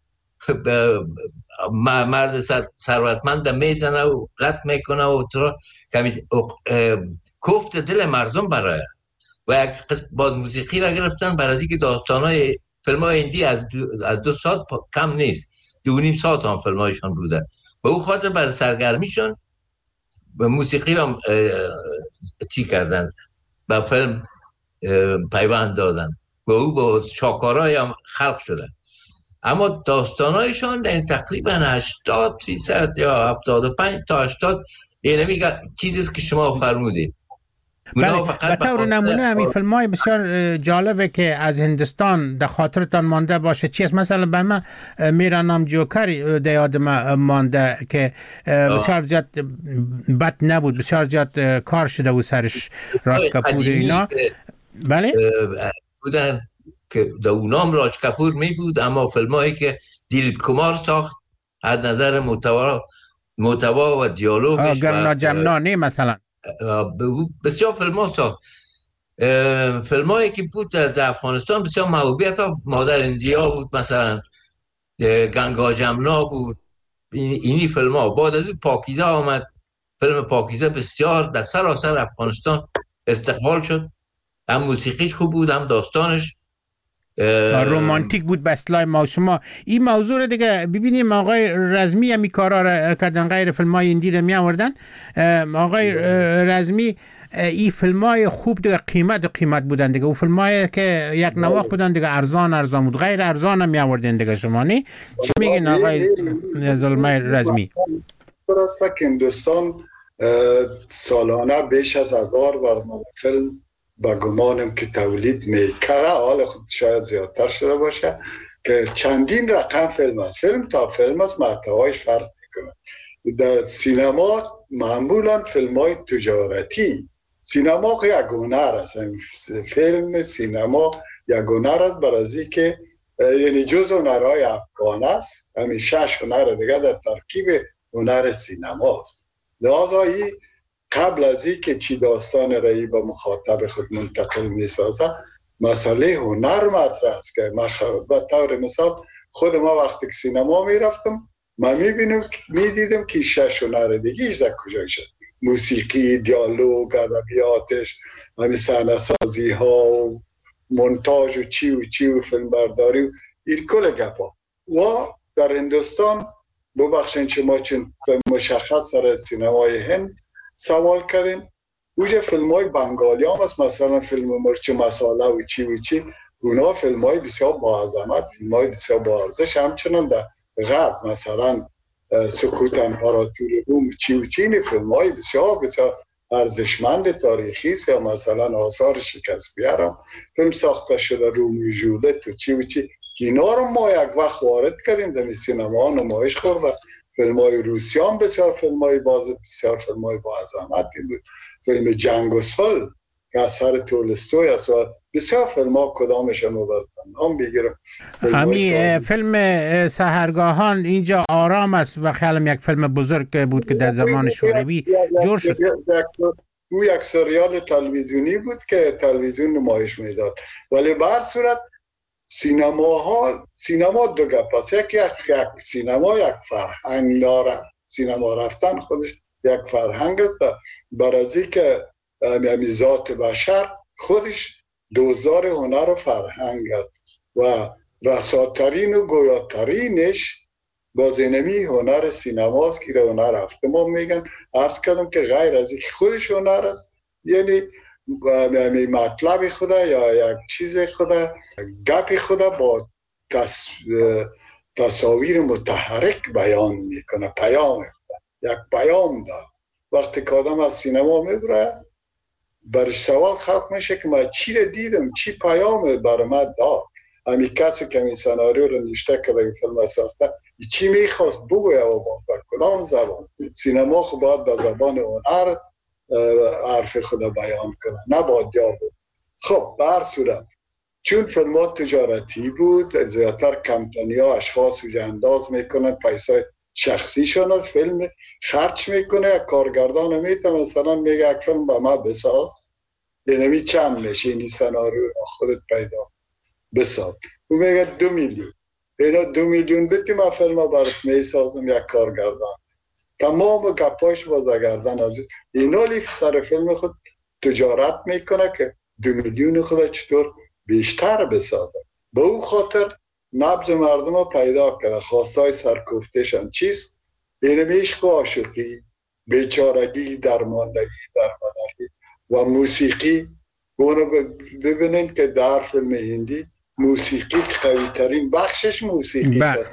مرد ثروتمند میزنه و لط میکنه و ترا کوفت دل مردم برای و یک باز موسیقی را گرفتن برای اینکه داستان های فیلم های هندی از دو, از دو ساعت کم نیست، دو نیم ساعت هم فیلم هایشان بوده و او خاطر برای سرگرمیشون و موسیقی را چی کردن به فیلم پیوند دادن و او با شاکارای هم خلق شده. اما داستانایشان در تقریبا هشتاد فیصد یا هفتاد و پنج تا هشتاد اینه میگه چیزی که شما فرمودید. بله به طور نمونه همین فیلم های بسیار جالبه که از هندوستان در خاطرتان مانده باشه چی است؟ مثلا بر من میرا نام جوکر در یاد من مانده که بسیار زیاد بد نبود، بسیار زیاد کار شده بود سرش راج کپور اینا. بله بودن که در اونام راج کپور می بود، اما فیلم هایی که دیلیپ کمار ساخت از نظر محتوا محتوا و دیالوگش گرنا جمنا نه مثلا بسیار فیلم ها ساخت. فیلم هایی که بود در افغانستان بسیار محبوبیت ها مادر اندیا بود، مثلا گنگا جمنا بود. اینی فیلم ها بعد از پاکیزه آمد، فیلم پاکیزه بسیار در سراسر افغانستان استقبال شد، هم موسیقیش خوب بود هم داستانش رومانتیک بود به اصطلاح ما شما. این موضوع رو دیگه ببینیم آقای رزمی هم این کارا رو کردن، غیر فیلم های هندی رو می آوردن. آقای رزمی این فیلم های خوب دیگه قیمت و قیمت بودن دیگه، او فیلم های که یک نواخت بودن دیگه ارزان ارزان بود، غیر ارزان هم می آوردن دیگه. شما نه چی میگین آقای زلمه رزمی؟ درسته که هندوستان سالانه بیش از هزار برنامه فیلم با گمانم که تولید میکره، حال خود شاید زیادتر شده باشه، که چندین رقم فیلم است. فیلم تا فیلم است، محتوایش فرق میکنه. در سینما معمولا فیلم های تجارتی، سینما که یک هنر است، فیلم سینما یک هنر است، برای که یعنی جز هنرهای افغان است، همین شش هنر دیگه در ترکیب هنر سینما است. لذا این قبل از این که چی داستان رایی با مخاطب خود منتقل می سازه، مسئله هنر مطرح است که به طور مثال خود ما وقتی که سینما می رفتم من می بینم می دیدم که شش هنر دیگیش در کجای شد، موسیقی، دیالوگ، ادبیاتش، همین صحنه سازی ها و مونتاژ و چی و چی و فیلم برداری و این کل گپا. و در هندوستان ببخشین شما چون مشخص سر سینمای هند سوال کردیم، اوجه فیلم های بنگالی هم هست، مثلا فیلم مرچ مساله و چی و چی، اونا فیلم های بسیار با عظمت، فیلم های بسیار با ارزش. همچنان در غرب مثلا سکوت امپراتور روم چی و چی، این فیلم های بسیار بسیار ارزشمند تاریخی است یا مثلا آثار شکسپیر هم فیلم ساخته شده، رومیو جولیت و چی و چی، اینا رو ما یک وقت وارد کردیم در سینما نمایش خورده. فیلم های روسی هم بسیار فیلم های باز بسیار فیلم های با عظمتی بود. فیلم جنگ و صلح که اثر تولستوی است، بسیار فیلم ها کدامش هم هم بگیرم. همین فیلم سحرگاهان اینجا آرام است و خیلی یک فیلم بزرگ بود که در زمان شوروی جور شد. او یک سریال تلویزیونی بود که تلویزیون نمایش میداد، ولی به هر صورت سینما ها سینما دو گپ است. یک یک سینما یک فرهنگ داره، سینما رفتن خودش یک فرهنگ است. برای از اینکه ذات بشر خودش دوزار هنر و فرهنگ است و رساترین و گویاترینش باز اینمی هنر سینماست که هنر رفته ما میگن. عرض کردم که غیر از اینکه خودش هنر است، یعنی مطلب خدا یا یک چیز خدا گپ خدا با تص... تصاویر متحرک بیان میکنه، پیام خدا یک پیام داد. وقتی که آدم از سینما میبره برش سوال خلق میشه که من چی رو دیدم، چی پیام برای من داد. همین کسی که این سناریو رو نوشته که در فیلم ساخته چی میخواست بگویه و با کدام زبان. سینما خب باید به زبان هنر حرف خدا بیان کنه، نه با دیالوگ. خب به هر صورت چون فیلم ها تجارتی بود، زیادتر کمپانی ها اشخاص رو انداز میکنن، پیسای شخصیشون از فیلم خرچ میکنه. کارگردان میتونه مثلا میگه یک فیلم با ما بساز، یعنی چند میشه این سناریو خودت پیدا بساز. او میگه دو میلیون، اینا دو میلیون بید که من فیلم ها برات میسازم. یک کارگردان تمام گپاش بازگردن از اینا لیف سر فیلم خود تجارت میکنه که دو میلیون خود چطور بیشتر بسازه. به او خاطر نبض مردم رو پیدا کرده. خواستای سرکوفتشان چیست؟ این عشق و عاشقی، بیچارگی، درماندگی، درماندگی و موسیقی. اونو ببینین که در فیلم هندی موسیقی قوی ترین بخشش موسیقی شد.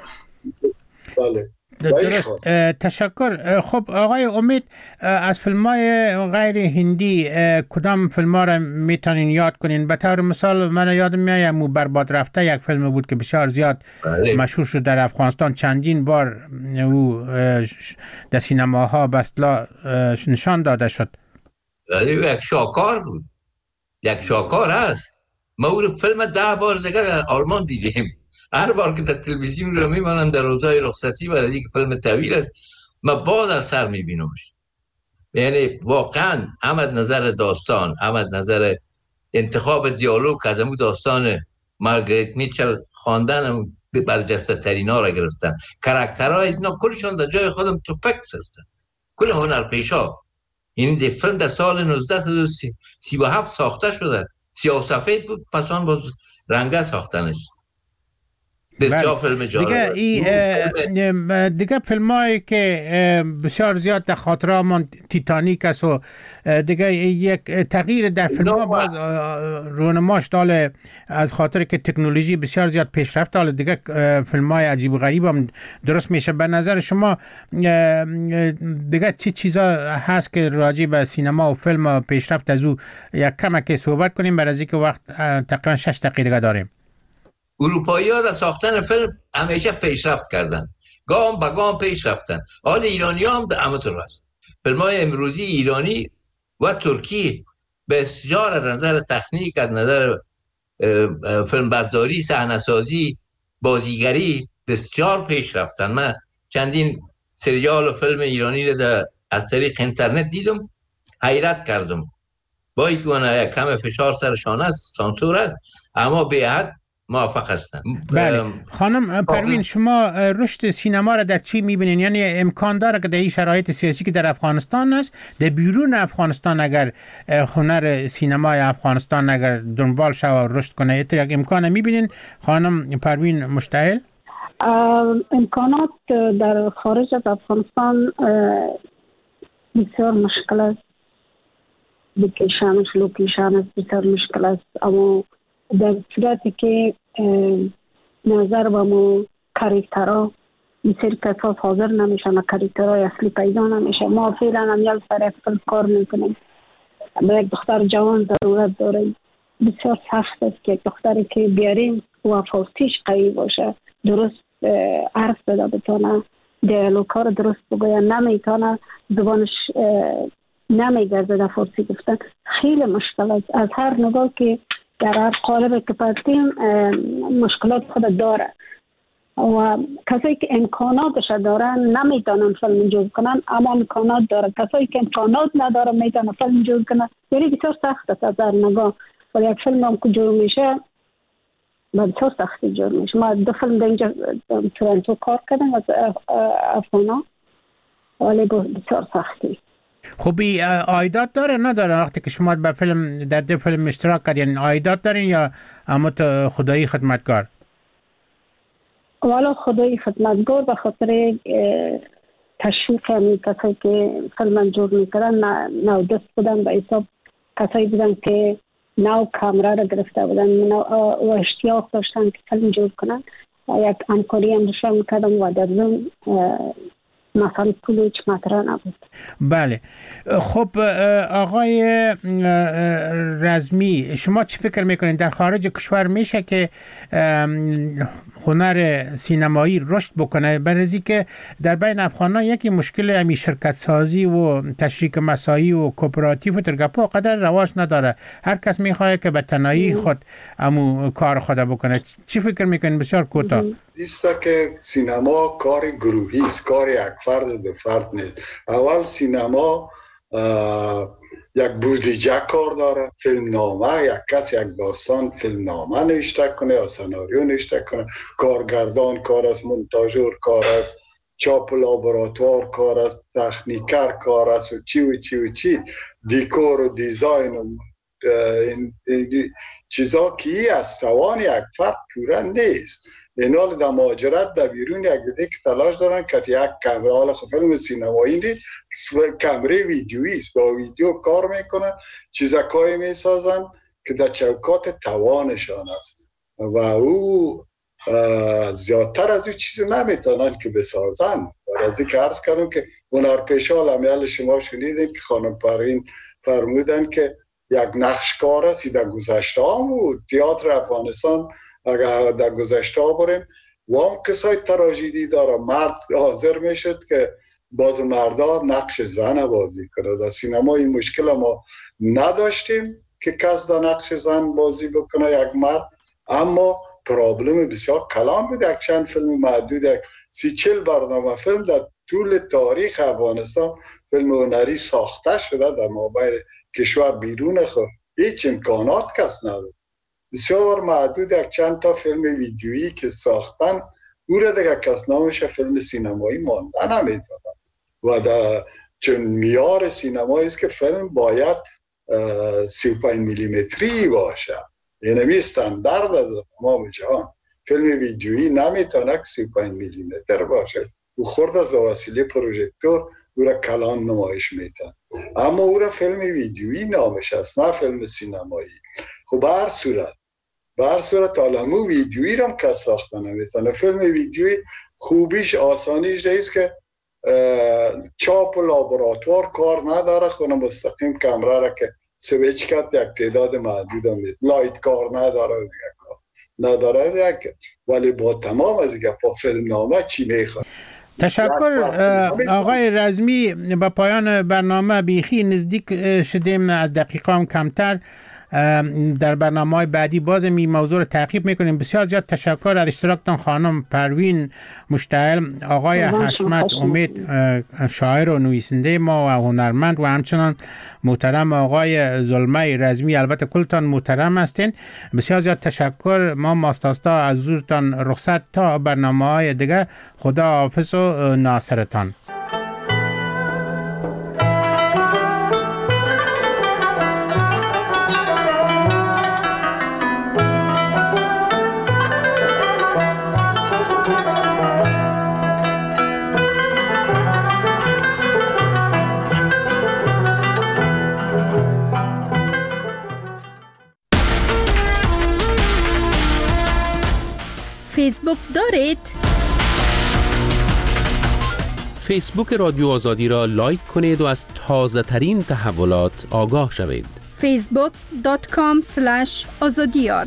بله درست، تشکر. خب آقای امید، از فیلم های غیر هندی کدام فیلم ها را میتونین یاد کنین؟ به طور مثال من یادم میاد مو برباد رفته یک فیلم بود که بسیار زیاد بله. مشهور شد در افغانستان. چندین بار او در سینماها به اصطلاح نشان داده شد. ولی یک شاکار بود، یک شاکار هست. ما او فیلم ده بار دیگه در آلمان دیدیم. هر بار که در تلویزیون رو میمانم در روزهای رخصتی و دیگه فیلم طویل است، ما باز از سر میبینمش. یعنی واقعا هم از نظر داستان، هم از نظر انتخاب دیالوگ از همون داستان مارگریت میچل خواندن برجسته ترین ها را گرفتن. کاراکترهای اینا کلشون در جای خودم توپکس هستن، کل هنرپیشا. این دی فیلم در سال نوزده و سی و هفت ساخته شده، سیاه و سفید بود، پس آن باز رنگه ساختنش. بسیار فیلم دیگه ای دیگه فیلم هایی که بسیار زیاد در خاطره‌مان تیتانیک است و دیگه یک تغییر در فیلم ها باز رونماش داله از خاطر که تکنولوژی بسیار زیاد پیشرفت داله. دیگه فیلم های عجیب و غریب هم درست میشه. به نظر شما دیگه چی چیزا هست که راجع به سینما و فیلم پیشرفت از او یک کمک صحبت کنیم؟ برای اینکه وقت تقریبا شش دقیقه دیگه داریم. اروپایی ها در ساختن فیلم همیشه پیشرفت کردن، گام به گام پیش رفتن. حال ایرانی ها هم در همطور هست. فیلم های امروزی ایرانی و ترکی بسیار از نظر تکنیک، از نظر فیلم برداری، صحنه سازی، بازیگری بسیار پیش رفتن. من چندین سریال و فیلم ایرانی رو از طریق اینترنت دیدم، حیرت کردم. با اینکه کم فشار سرشان است، سانسور است، اما به حد موافق هستم. بله خانم پروین، شما رشد سینما را در چی میبینین؟ یعنی امکان داره که در این شرایط سیاسی که در افغانستان است، در بیرون افغانستان اگر هنر سینمای افغانستان اگر دنبال شود و رشد کنه، یک امکان میبینین خانم پروین مشتعل؟ امکانات در خارج از افغانستان بسیار مشکل است، لوکیشنش لوکیشنش بسیار مشکل است، اما در صورتی که نظر به مو کاریکترها بسیار کساس حاضر نمیشن و کاریکترهای اصلی پیدا نمیشه. ما فعلا هم یک سر فیلم کار میکنیم. با یک دختر جوان ضرورت داریم. بسیار سخت است که دختری که بیاریم و فارسیش قوی باشه، درست عرض بده بتونه، دیالوگ‌ها رو درست بگوید، نمیتونه زبانش نمیگرده در فارسی گفتن. خیلی مشکل است. از هر نگاه که در هر قالب که پرتیم مشکلات خود داره و کسایی که امکاناتش دارن نمیتونن فیلم جور کنن، اما امکانات داره. کسایی که امکانات نداره میتونن فیلم جور کنن. یعنی بسیار سخت است از هر نگاه. و یک فیلم هم که جور میشه بسیار سختی جور میشه. ما دو فیلم در اینجا تورنتو کار کردم از افغانا، ولی بسیار سختی. خوبی آیدات داره نداره وقتی که شما به فیلم در دو فیلم اشتراک کردین؟ آیدات دارین یا اما خدایی خدمتگار؟ والا خدایی خدمتگار به خاطر تشویق همی کسایی که فیلم جور میکردن نو دست بودن، به حساب کسایی بودن که نو کامرا را گرفته بودن و اشتیاق داشتن که فیلم جور کنن. یک همکاری هم داشتم میکردم و در ضمن مثلا پول هیچ مطرح نبود. بله. خب آقای رزمی، شما چی فکر میکنید در خارج کشور میشه که هنر سینمایی رشد بکنه؟ برای که در بین افغان‌ها یکی مشکل امی شرکت سازی و تشریک مسایی و کوپراتیو و ترگپا قدر رواج نداره. هر کس میخواد که به تنهایی خود امو کار خود بکنه. چی فکر میکنید؟ بسیار کوتاه. ایستا که سینما کار گروهی است، کار یک فرد دو فرد نیست. اول سینما یک بودجه کار داره، فیلم نامه، یک کس یک داستان فیلم نامه نوشته کنه یا سناریو نوشته کنه، کارگردان کار است، مونتاژور کار است، چاپ لابراتوار کار است، تکنیکر کار است و چی و چی و چی، دیکور و دیزاین و این, این چیزا که ای از توان یک فرد پوره نیست. این حال در مهاجرت در بیرون یک دیگه که تلاش دارن که یک کمره، حالا خب فیلم سینمایی نیست، کمره ویدیویی است، با ویدیو کار میکنن، چیزکایی میسازن که در چوکات توانشان است و او زیادتر از او چیزی نمیتونن که بسازن. برای که عرض کردم که هنرپیشه امیال شما شنیدین که خانم پروین فرمودن که یک نقشکار است. در گذشته هم بود تئاتر افغانستان، اگر در گذشته ها بریم و هم قصای تراژدی داره، مرد حاضر میشد که باز مردا نقش زن بازی کنه. در سینما این مشکل ما نداشتیم که کس در نقش زن بازی بکنه یک مرد، اما پرابلم بسیار کلان بود. یک چند فیلم محدود، یک سی چل برنامه فیلم در طول تاریخ افغانستان فیلم هنری ساخته شده در مابین کشور بیرون خود هیچ امکانات کس نداره. بسیار محدود یک چند تا فیلم ویدیویی که ساختن او را دیگه کس نامش فیلم سینمایی مانده نمیتونه و در چون میار سینمایی است که فیلم باید سی و پنج میلیمتری باشه، یعنی استاندارد از تمام جهان. فیلم ویدیویی نمیتونه که سی و پنج میلیمتر باشه، او خورد از به وسیله پروژکتور او را کلان نمایش میتن، اما او را فیلم ویدیویی نامش است نه فیلم سینمایی. خب به هر صورت به هر صورت عالمو ویدیویی را هم کس ساخته نمیتونه. فیلم ویدیویی خوبیش آسانیش نیست که چاپ و لابراتوار کار نداره، خونه مستقیم کامرا را که سویچ کرد یک تعداد محدود هم نیست، لایت کار نداره دیگه کار نداره دیگه. ولی با تمام از دیگه با فیلم نامه چی میخواد. تشکر آقای رزمی. به پایان برنامه بیخی نزدیک شدیم، از دقیقه هم کمتر. در برنامه‌های بعدی باز می موضوع رو تعقیب میکنیم. بسیار زیاد تشکر از اشتراکتان خانم پروین مشتعل، آقای حشمت امید شاعر و نویسنده ما و هنرمند و همچنان محترم آقای زلمه رزمی. البته کلتان محترم هستین. بسیار زیاد تشکر. ما ماستاستا از حضورتان رخصت تا برنامه‌های دیگه. خدا حافظ و ناصرتان. فیسبوک دارید؟ فیسبوک رادیو آزادی را لایک کنید و از تازه ترین تحولات آگاه شوید. فیسبوک دات کام اسلش آزادیار.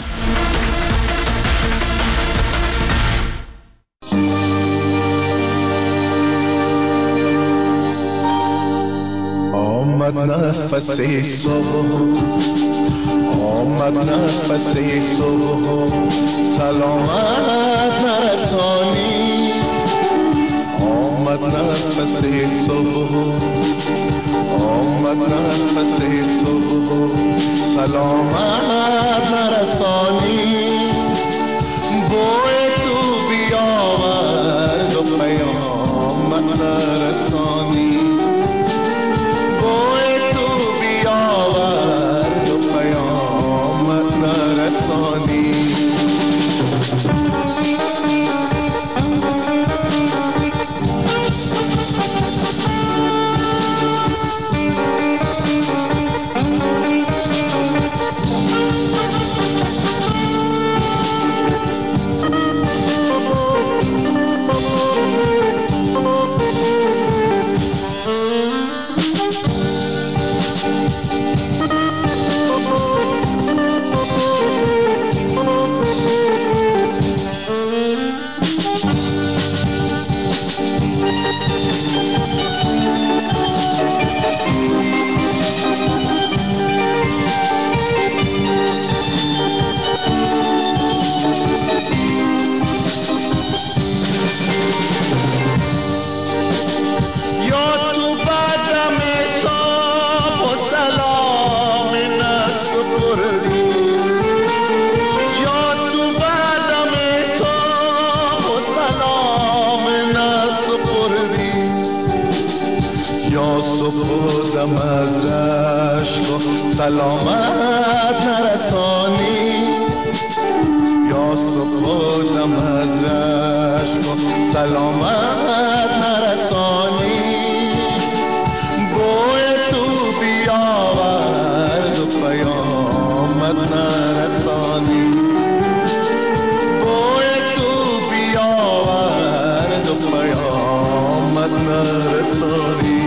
آمد نفس صبح، آمد نفس صبح، سلامت نرسانی. آمد نفس صبح، آمد نفس صبح، سلامت نرسانی. بوی تو بیاورد و پیامت نرسانی. بوی تو بیاورد و پیامت نرسانی. سپردم از رشک و سلامت نرسانی. یا سپردم از رشک و سلامت نرسانی. بوی تو بیاورد و پیامت نرسانی. بوی تو بیاورد و پیامت نرسانی.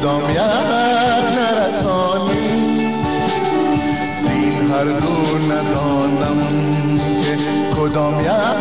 کدام یک نرسانی، زین هر دو ندانم که کدام یک